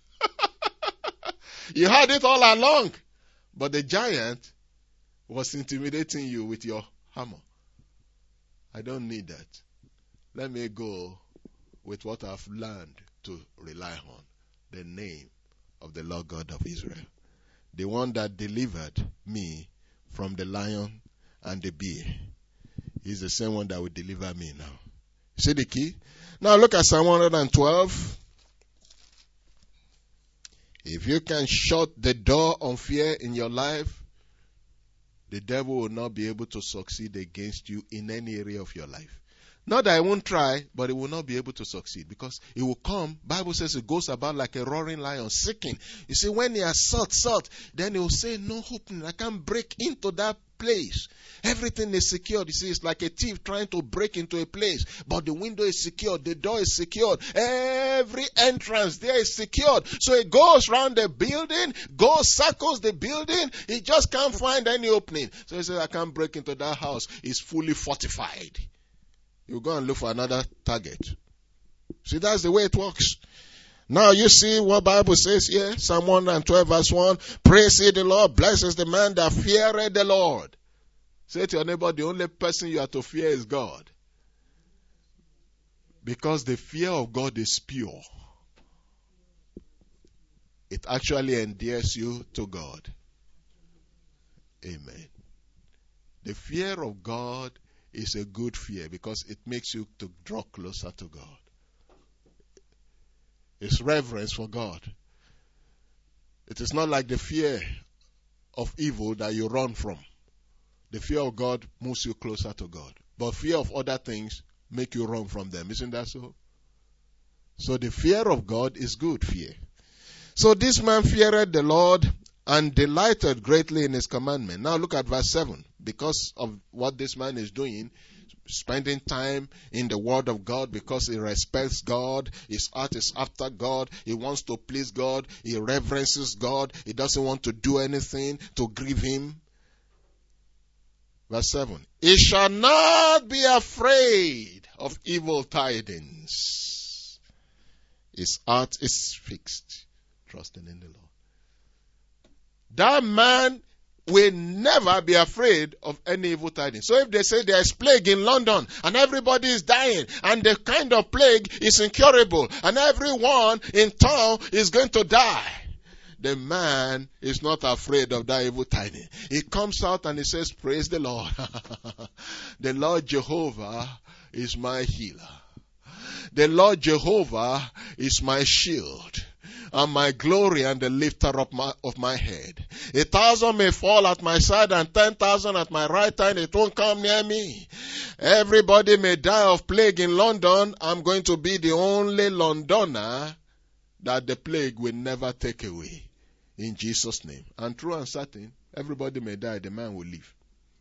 You had it all along. But the giant was intimidating you with your hammer. I don't need that. Let me go with what I've learned to rely on. The name of the Lord God of Israel. The one that delivered me from the lion and the bear. He's the same one that will deliver me now. See the key? Now look at Psalm 112. If you can shut the door on fear in your life, the devil will not be able to succeed against you in any area of your life. Not that he won't try, but he will not be able to succeed, because he will come. Bible says he goes about like a roaring lion, seeking. You see, when he has sought, then he will say, no opening. I can't break into that place. Everything is secured. You see, it's like a thief trying to break into a place, but the window is secured, the door is secured, every entrance there is secured. So he goes around the building, circles the building, he just can't find any opening. So he says, I can't break into that house. It's fully fortified. You go and look for another target. See, that's the way it works. Now you see what Bible says here, Psalm 112 verse 1. Praise ye the Lord, blessed is the man that feareth the Lord. Say to your neighbor, the only person you are to fear is God. Because the fear of God is pure. It actually endears you to God. Amen. The fear of God is a good fear because it makes you to draw closer to God. It's reverence for God. It is not like the fear of evil that you run from. The fear of God moves you closer to God. But fear of other things make you run from them. Isn't that so? So the fear of God is good fear. So this man feared the Lord and delighted greatly in his commandment. Now look at verse 7. Because of what this man is doing, spending time in the Word of God, because he respects God, his heart is after God, he wants to please God, he reverences God, he doesn't want to do anything to grieve him. Verse 7. He shall not be afraid of evil tidings. His heart is fixed, trusting in the Lord. That man will never be afraid of any evil tidings. So if they say there is plague in London and everybody is dying and the kind of plague is incurable and everyone in town is going to die, the man is not afraid of that evil tidings. He comes out and he says, praise the Lord. The Lord Jehovah is my healer. The Lord Jehovah is my shield and my glory and the lifter of my head. 1,000 may fall at my side and 10,000 at my right hand. It won't come near me. Everybody may die of plague in London. I'm going to be the only Londoner that the plague will never take away. In Jesus' name. And true and certain, everybody may die, the man will live.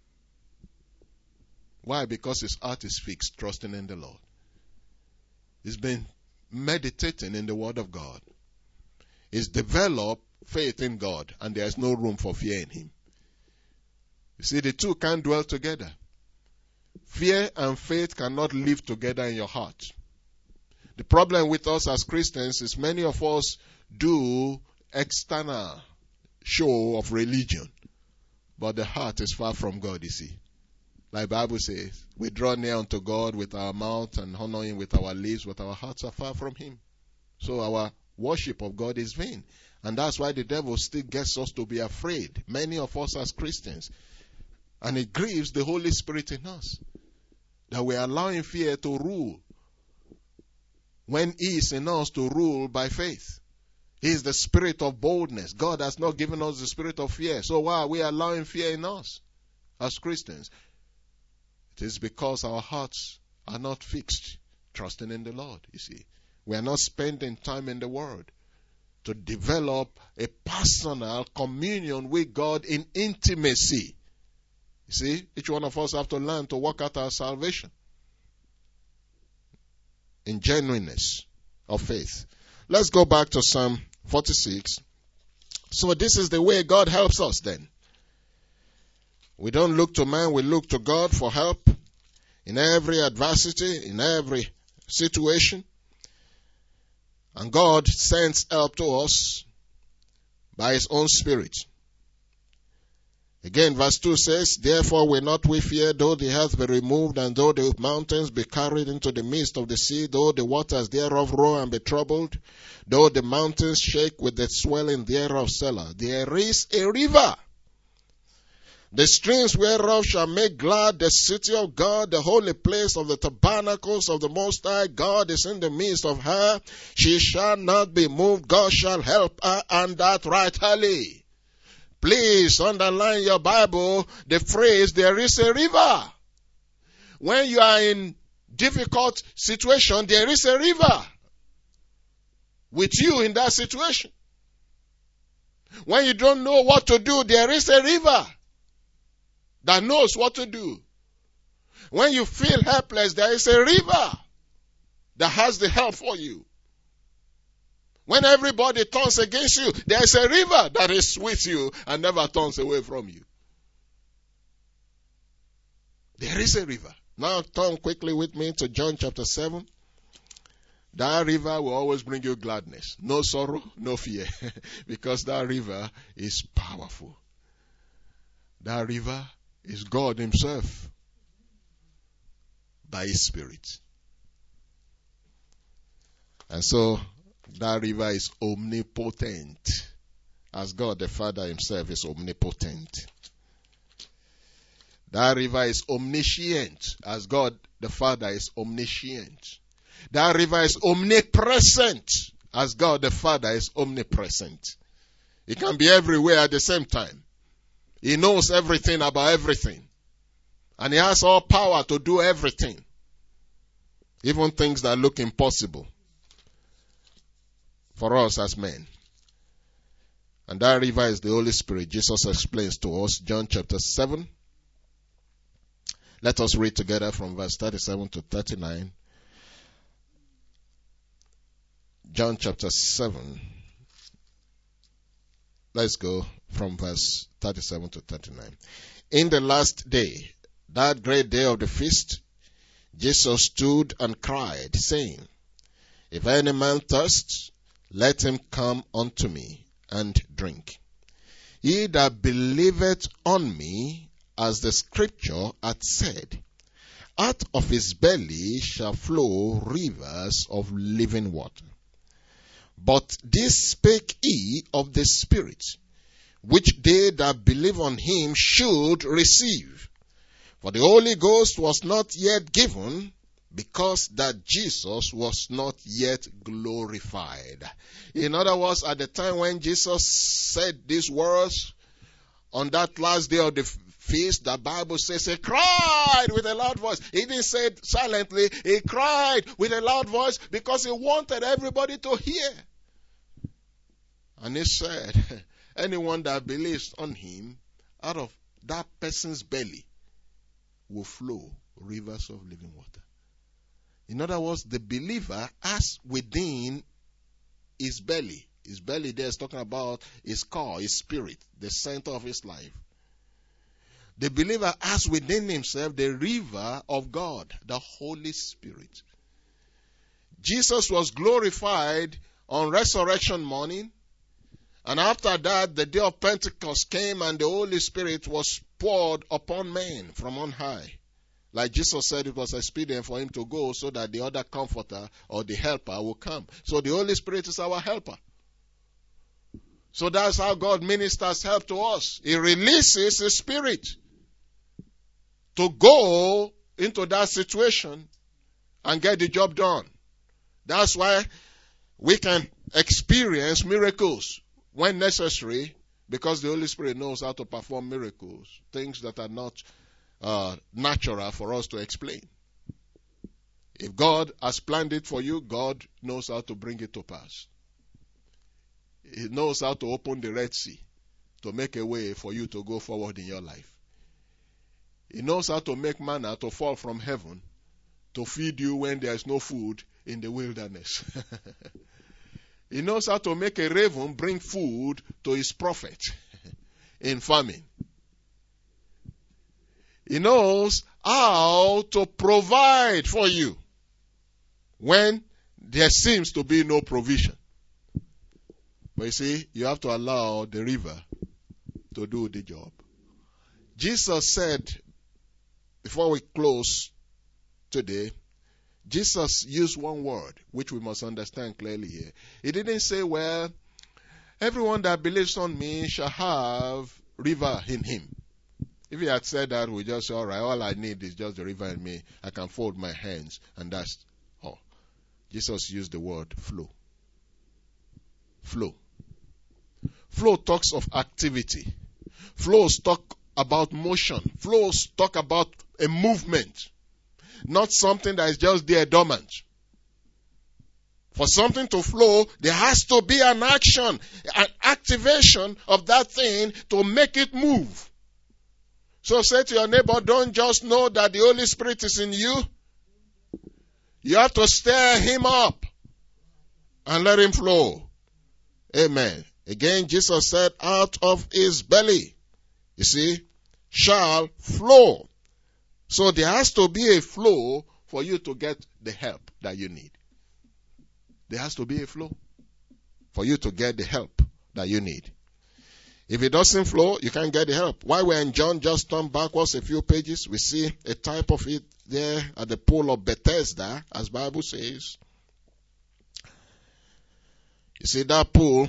Why? Because his heart is fixed, trusting in the Lord. He's been meditating in the Word of God. He's developed faith in God, and there is no room for fear in him. You see, the two can't dwell together. Fear and faith cannot live together in your heart. The problem with us as Christians is many of us do external show of religion, but the heart is far from God, you see. Like the Bible says, we draw near unto God with our mouth and honor him with our lips, but our hearts are far from him. So our worship of God is vain. And that's why the devil still gets us to be afraid, many of us as Christians. And it grieves the Holy Spirit in us that we are allowing fear to rule when he is in us to rule by faith. He is the spirit of boldness. God has not given us the spirit of fear. So why are we allowing fear in us as Christians? It is because our hearts are not fixed, trusting in the Lord, you see. We are not spending time in the Word to develop a personal communion with God in intimacy. You see, each one of us have to learn to work out our salvation in genuineness of faith. Let's go back to Psalm 46. So this is the way God helps us then. We don't look to man, we look to God for help in every adversity, in every situation. And God sends help to us by his own Spirit. Again, verse 2 says, therefore will not we fear, though the earth be removed, and though the mountains be carried into the midst of the sea, though the waters thereof roar and be troubled, though the mountains shake with the swelling thereof. Selah. There is a river, the streams whereof shall make glad the city of God, the holy place of the tabernacles of the Most High. God is in the midst of her. She shall not be moved. God shall help her, and that right early. Please underline your Bible the phrase, there is a river. When you are in difficult situation, there is a river with you in that situation. When you don't know what to do, there is a river that knows what to do. When you feel helpless, there is a river that has the help for you. When everybody turns against you, there is a river that is with you and never turns away from you. There is a river. Now turn quickly with me to John chapter 7. That river will always bring you gladness. No sorrow, no fear. Because that river is powerful. That river is God himself by his Spirit. And so that river is omnipotent, as God the Father himself is omnipotent. That river is omniscient, as God the Father is omniscient. That river is omnipresent, as God the Father is omnipresent. He can be everywhere at the same time. He knows everything about everything. And he has all power to do everything. Even things that look impossible for us as men. And that river is the Holy Spirit. Jesus explains to us, John chapter 7. Let us read together from verse 37 to 39. John chapter 7. Let's go from verse 37 to 39. In the last day, that great day of the feast, Jesus stood and cried, saying, If any man thirst, let him come unto me and drink. He that believeth on me, as the scripture hath said, out of his belly shall flow rivers of living water. But this spake he of the Spirit, which they that believe on him should receive. For the Holy Ghost was not yet given, because that Jesus was not yet glorified. In other words, at the time when Jesus said these words, on that last day of the feast, the Bible says he cried with a loud voice. He didn't say it silently. He cried with a loud voice because he wanted everybody to hear. And he said, anyone that believes on him, out of that person's belly will flow rivers of living water. In other words, the believer has within his belly there is talking about his core, his spirit, the center of his life. The believer has within himself the river of God, the Holy Spirit. Jesus was glorified on resurrection morning. And after that, the day of Pentecost came and the Holy Spirit was poured upon men from on high. Like Jesus said, it was expedient for him to go so that the other comforter or the helper will come. So the Holy Spirit is our helper. So that's how God ministers help to us. He releases His Spirit to go into that situation and get the job done. That's why we can experience miracles when necessary, because the Holy Spirit knows how to perform miracles, things that are not natural for us to explain. If God has planned it for you, God knows how to bring it to pass. He knows how to open the Red Sea to make a way for you to go forward in your life. He knows how to make manna to fall from heaven to feed you when there is no food in the wilderness. He knows how to make a raven bring food to his prophet in famine. He knows how to provide for you when there seems to be no provision. But you see, you have to allow the river to do the job. Jesus said, before we close today, Jesus used one word, which we must understand clearly here. He didn't say, well, everyone that believes on me shall have river in him. If he had said that, we just say, all right, all I need is just the river in me. I can fold my hands, and that's all. Jesus used the word flow. Flow. Flow talks of activity. Flows talk about motion. Flows talk about a movement. not something that is just there dormant. For something to flow, there has to be an action, an activation of that thing to make it move. So say to your neighbor, don't just know that the Holy Spirit is in you. You have to stir him up and let him flow. Amen. Again, Jesus said, out of his belly, you see, shall flow. So there has to be a flow for you to get the help that you need. There has to be a flow for you to get the help that you need. If it doesn't flow, you can't get the help. While we're in John, just turn backwards a few pages. We see a type of it there at the pool of Bethesda, as Bible says. You see, that pool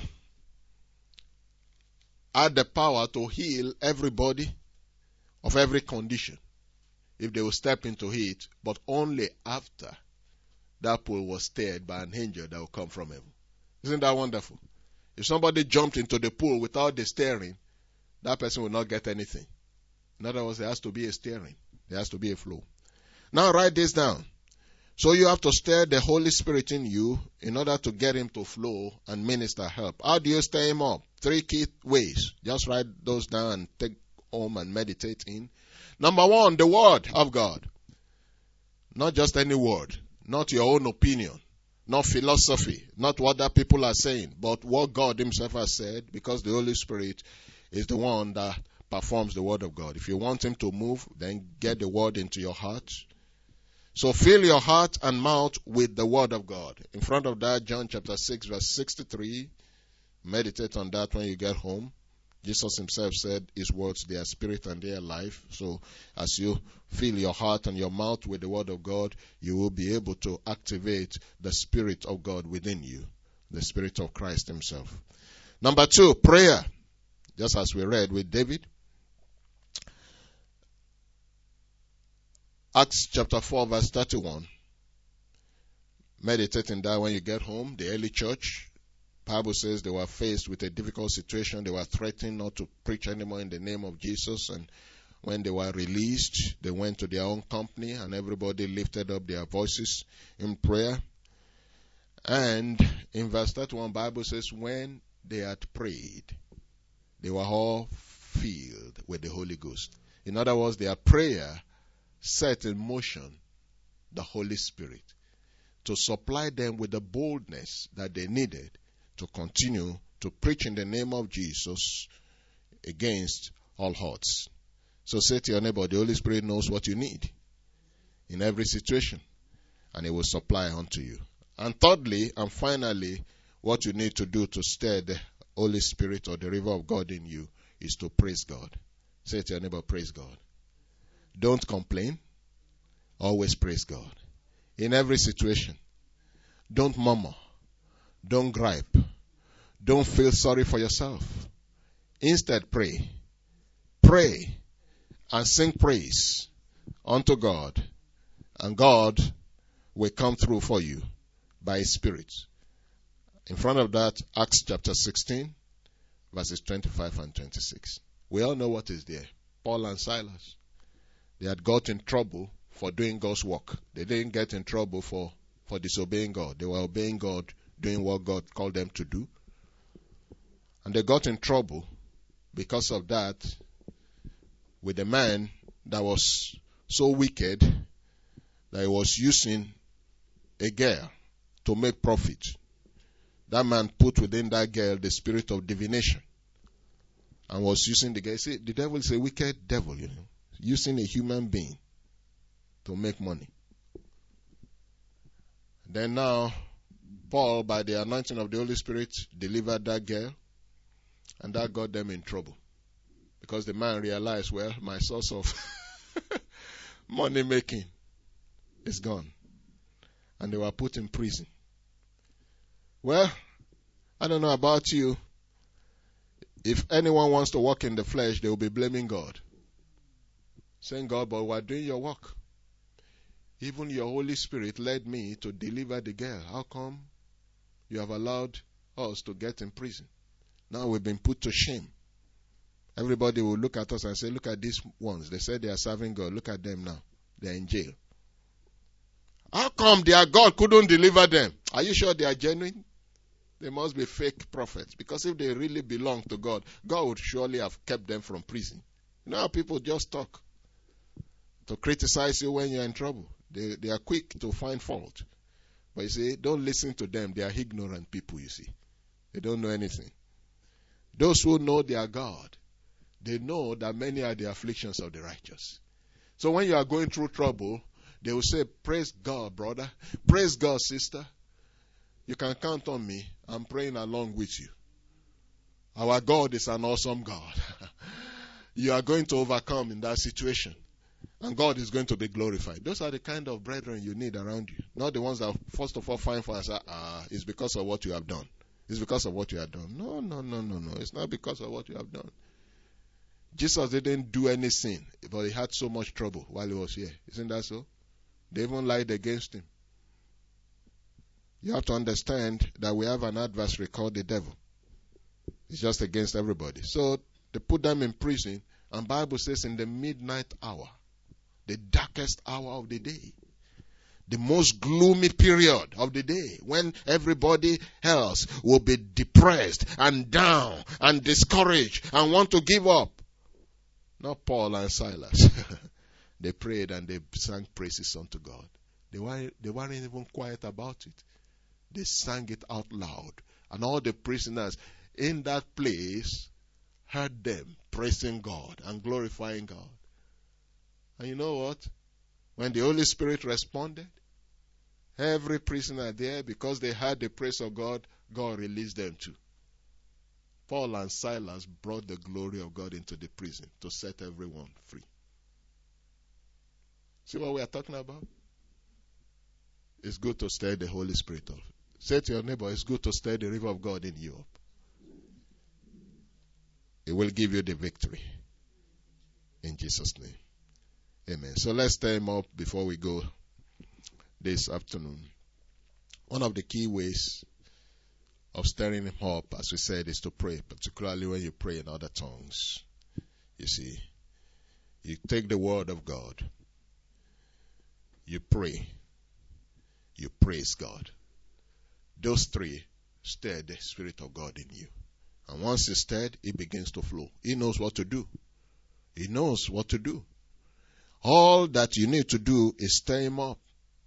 had the power to heal everybody of every condition if they will step into it, but only after that pool was stirred by an angel that will come from heaven. Isn't that wonderful? If somebody jumped into the pool without the stirring, that person will not get anything. In other words, there has to be a stirring. There has to be a flow. Now write this down. So you have to stir the Holy Spirit in you in order to get him to flow and minister help. How do you stir him up? 3 key ways. Just write those down and take home and meditate in. Number 1, the Word of God. Not just any word. Not your own opinion. Not philosophy. Not what other people are saying. But what God himself has said, because the Holy Spirit is the one that performs the Word of God. If you want him to move, then get the Word into your heart. So fill your heart and mouth with the Word of God. In front of that, John chapter 6, verse 63. Meditate on that when you get home. Jesus himself said his words, they are spirit and they are life. So as you fill your heart and your mouth with the Word of God, you will be able to activate the Spirit of God within you, the Spirit of Christ himself. Number 2, prayer. Just as we read with David. Acts chapter 4 verse 31. Meditate on that when you get home. The early church, Bible says they were faced with a difficult situation. They were threatened not to preach anymore in the name of Jesus. And when they were released, they went to their own company and everybody lifted up their voices in prayer. And in verse 31, Bible says, when they had prayed, they were all filled with the Holy Ghost. In other words, their prayer set in motion the Holy Spirit to supply them with the boldness that they needed to continue to preach in the name of Jesus against all odds. So say to your neighbor, the Holy Spirit knows what you need in every situation, and he will supply unto you. And thirdly and finally, what you need to do to stir the Holy Spirit or the river of God in you is to praise God. Say to your neighbor, praise God. Don't complain. Always praise God. In every situation. Don't murmur. Don't gripe. Don't feel sorry for yourself. Instead, pray. Pray and sing praise unto God. And God will come through for you by his Spirit. In front of that, Acts chapter 16, verses 25 and 26. We all know what is there. Paul and Silas. They had got in trouble for doing God's work. They didn't get in trouble for disobeying God. They were obeying God, doing what God called them to do. And they got in trouble because of that with a man that was so wicked that he was using a girl to make profit. That man put within that girl the spirit of divination and was using the girl. See, the devil is a wicked devil, using a human being to make money. Then now, Paul, by the anointing of the Holy Spirit, delivered that girl, and that got them in trouble. Because the man realized, well, my source of money making is gone. And they were put in prison. Well, I don't know about you. If anyone wants to walk in the flesh, they will be blaming God. Saying, God, but we're doing your work. Even your Holy Spirit led me to deliver the girl. How come you have allowed us to get in prison? Now we've been put to shame. Everybody will look at us and say, look at these ones. They said they are serving God. Look at them now. They are in jail. How come their God couldn't deliver them? Are you sure they are genuine? They must be fake prophets. Because if they really belong to God, God would surely have kept them from prison. You know how people just talk to criticize you when you're in trouble. They are quick to find fault. But you see, don't listen to them. They are ignorant people, you see. They don't know anything. Those who know their God, they know that many are the afflictions of the righteous. So when you are going through trouble, they will say, praise God, brother. Praise God, sister. You can count on me. I'm praying along with you. Our God is an awesome God. You are going to overcome in that situation. And God is going to be glorified. Those are the kind of brethren you need around you. Not the ones that first of all find for us, it's because of what you have done. It's because of what you have done. No. It's not because of what you have done. Jesus didn't do any sin, but he had so much trouble while he was here. Isn't that so? They even lied against him. You have to understand that we have an adversary called the devil. It's just against everybody. So they put them in prison, and the Bible says in the midnight hour, the darkest hour of the day, the most gloomy period of the day, when everybody else will be depressed and down and discouraged and want to give up. Not Paul and Silas. They prayed and they sang praises unto God. They weren't even quiet about it. They sang it out loud. And all the prisoners in that place heard them praising God and glorifying God. And you know what? When the Holy Spirit responded, every prisoner there, because they heard the praise of God, God released them too. Paul and Silas brought the glory of God into the prison to set everyone free. See what we are talking about? It's good to stir the Holy Spirit up. Say to your neighbor, it's good to stir the river of God in you up. It will give you the victory. In Jesus' name. Amen. So let's stir him up before we go this afternoon. One of the key ways of stirring him up, as we said, is to pray, particularly when you pray in other tongues. You see, you take the word of God, you pray, you praise God. Those three stir the Spirit of God in you. And once it's stirred, it begins to flow. He knows what to do. He knows what to do. All that you need to do is stir him up.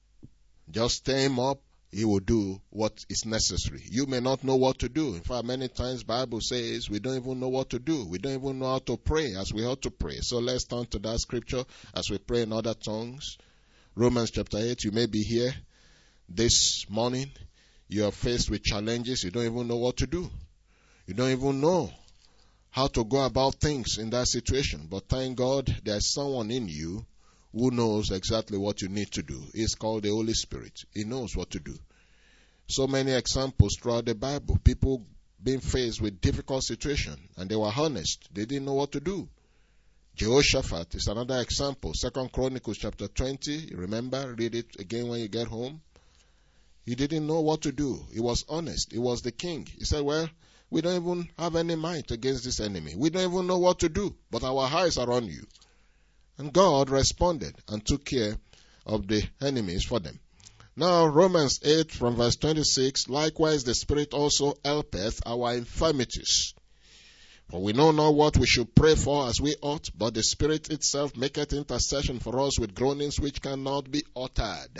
Just stir him up, he will do what is necessary. You may not know what to do. In fact, many times the Bible says we don't even know what to do. We don't even know how to pray as we ought to pray. So let's turn to that scripture as we pray in other tongues. Romans chapter 8, you may be here this morning. You are faced with challenges. You don't even know what to do. You don't even know how to go about things in that situation. But thank God there's someone in you who knows exactly what you need to do. It's called the Holy Spirit. He knows what to do. So many examples throughout the Bible. People being faced with difficult situations, and they were honest. They didn't know what to do. Jehoshaphat is another example. 2 Chronicles chapter 20. Remember, read it again when you get home. He didn't know what to do. He was honest. He was the king. He said, well, we don't even have any might against this enemy. We don't even know what to do, but our eyes are on you. And God responded and took care of the enemies for them. Now, Romans 8 from verse 26, likewise the Spirit also helpeth our infirmities. For we know not what we should pray for as we ought, but the Spirit itself maketh intercession for us with groanings which cannot be uttered.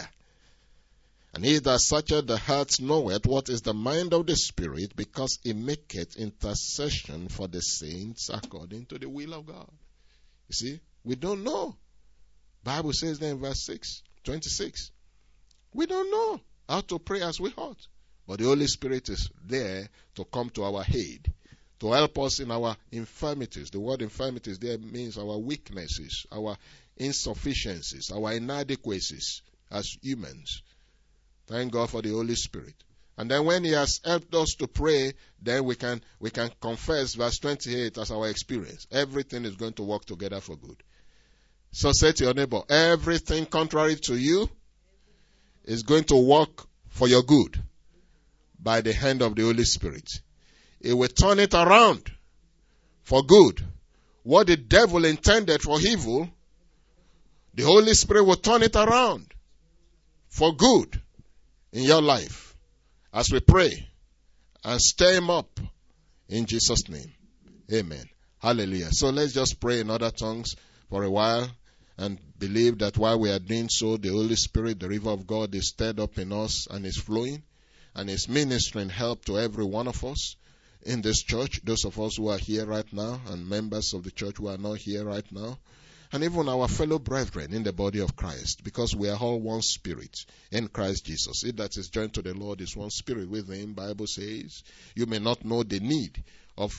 And he that searcheth the hearts knoweth what is the mind of the Spirit, because he maketh intercession for the saints according to the will of God. You see, we don't know. Bible says there in verse 26. We don't know how to pray as we ought. But the Holy Spirit is there to come to our aid, to help us in our infirmities. The word infirmities there means our weaknesses, our insufficiencies, our inadequacies as humans. Thank God for the Holy Spirit. And then when he has helped us to pray, then we can confess verse 28 as our experience. Everything is going to work together for good. So say to your neighbor, everything contrary to you is going to work for your good by the hand of the Holy Spirit. He will turn it around for good. What the devil intended for evil, the Holy Spirit will turn it around for good in your life as we pray and stir him up in Jesus' name. Amen. Hallelujah. So let's just pray in other tongues for a while and believe that while we are doing so, the Holy Spirit, the river of God, is stirred up in us and is flowing and is ministering help to every one of us in this church, those of us who are here right now and members of the church who are not here right now, and even our fellow brethren in the body of Christ, because we are all one spirit in Christ Jesus. He that is joined to the Lord is one spirit with him. Bible says you may not know the need of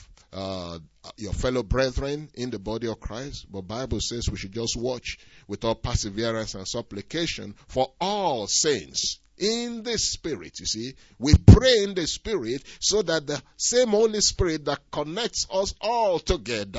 your fellow brethren in the body of Christ, but Bible says we should just watch with all perseverance and supplication for all saints in the Spirit. You see, we pray in the Spirit so that the same Holy Spirit that connects us all together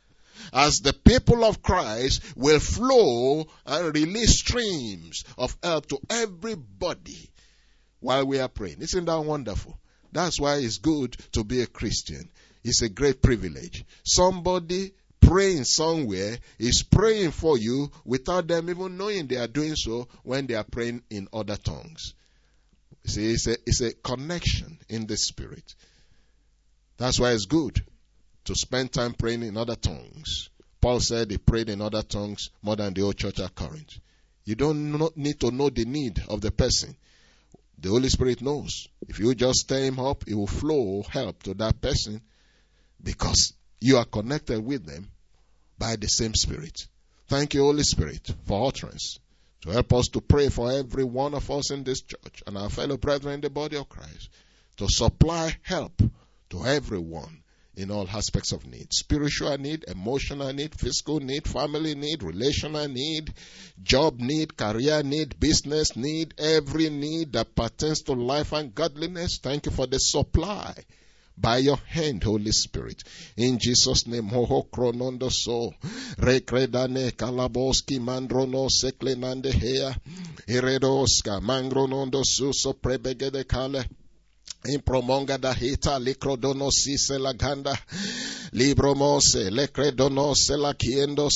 as the people of Christ will flow and release streams of help to everybody while we are praying. Isn't that wonderful? That's why it's good to be a Christian. It's a great privilege. Somebody praying somewhere is praying for you without them even knowing they are doing so when they are praying in other tongues. See, it's a connection in the Spirit. That's why it's good to spend time praying in other tongues. Paul said he prayed in other tongues more than the whole church at Corinth. You don't need to know the need of the person. The Holy Spirit knows. If you just stir him up, it will flow help to that person because you are connected with them by the same Spirit. Thank you, Holy Spirit, for utterance to help us to pray for every one of us in this church and our fellow brethren in the body of Christ, to supply help to everyone in all aspects of need. Spiritual need, emotional need, physical need, family need, relational need, job need, career need, business need, every need that pertains to life and godliness. Thank you for the supply by your hand, Holy Spirit. In Jesus' name, Hoho Kronondo So, Rekredane Kalaboski Mandrono Seklenande Hea, Iredoska Mangronondo Suso Prebegede Kale. In promonga da hita likrodono si se la ganda libro mose le credono se la kiendo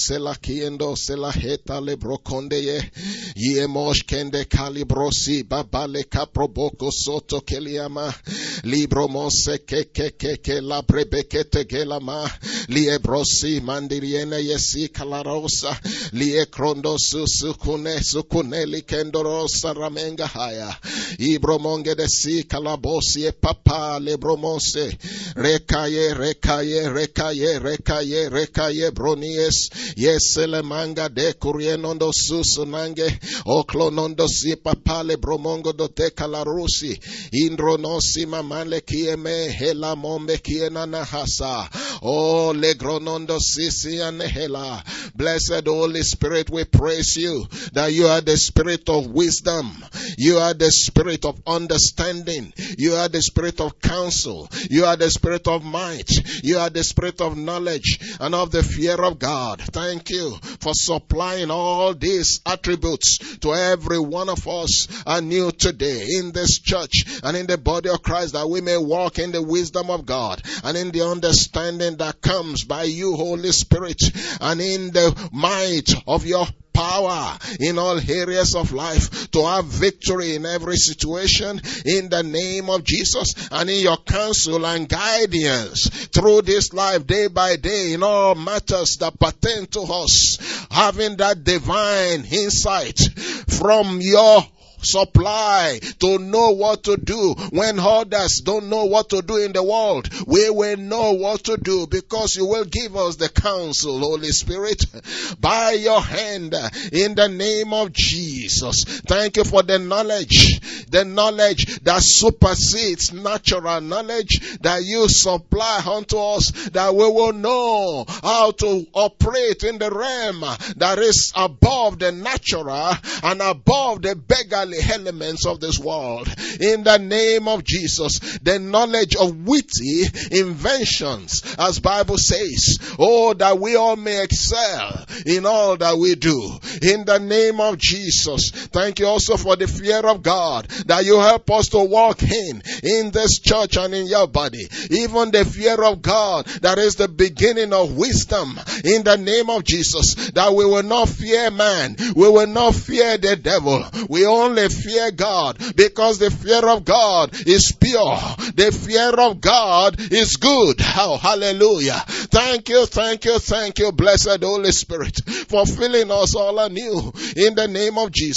se la heta le broconde ye mosh kende calibrosi babale caproboko soto keliama libro mose ke la brebekete gelama liebrosi mandiriene yesi calarosa liekrondo sukune likendorosa ramenga haya ibromonge de si calabosi papa lebromose rekaye bronies yesele manga de kurienondo susunange oklonondo si papa lebromongo do te calarusi indronosi mamale kieme hela mombe kienana hasa oh legronondo sisi anehela. Blessed Holy Spirit, we praise you that you are the Spirit of wisdom, you are the Spirit of understanding, you are the Spirit of counsel, you are the Spirit of might, you are the Spirit of knowledge and of the fear of God. Thank you for supplying all these attributes to every one of us anew today in this church and in the body of Christ, that we may walk in the wisdom of God and in the understanding that comes by you, Holy Spirit, and in the might of your power in all areas of life, to have victory in every situation in the name of Jesus, and in your counsel and guidance through this life day by day in all matters that pertain to us, having that divine insight from your supply to know what to do when others don't know what to do in the world. We will know what to do because you will give us the counsel, Holy Spirit, by your hand in the name of Jesus. Thank you for the knowledge that supersedes natural knowledge that you supply unto us, that we will know how to operate in the realm that is above the natural and above the beggarly elements of this world. In the name of Jesus, the knowledge of witty inventions, as Bible says, oh, that we all may excel in all that we do. In the name of Jesus, thank you also for the fear of God that you help us to walk in this church and in your body. Even the fear of God that is the beginning of wisdom. In the name of Jesus, that we will not fear man, we will not fear the devil. We only only fear God, because the fear of God is pure. The fear of God is good. Oh, hallelujah. Thank you, blessed Holy Spirit, for filling us all anew in the name of Jesus.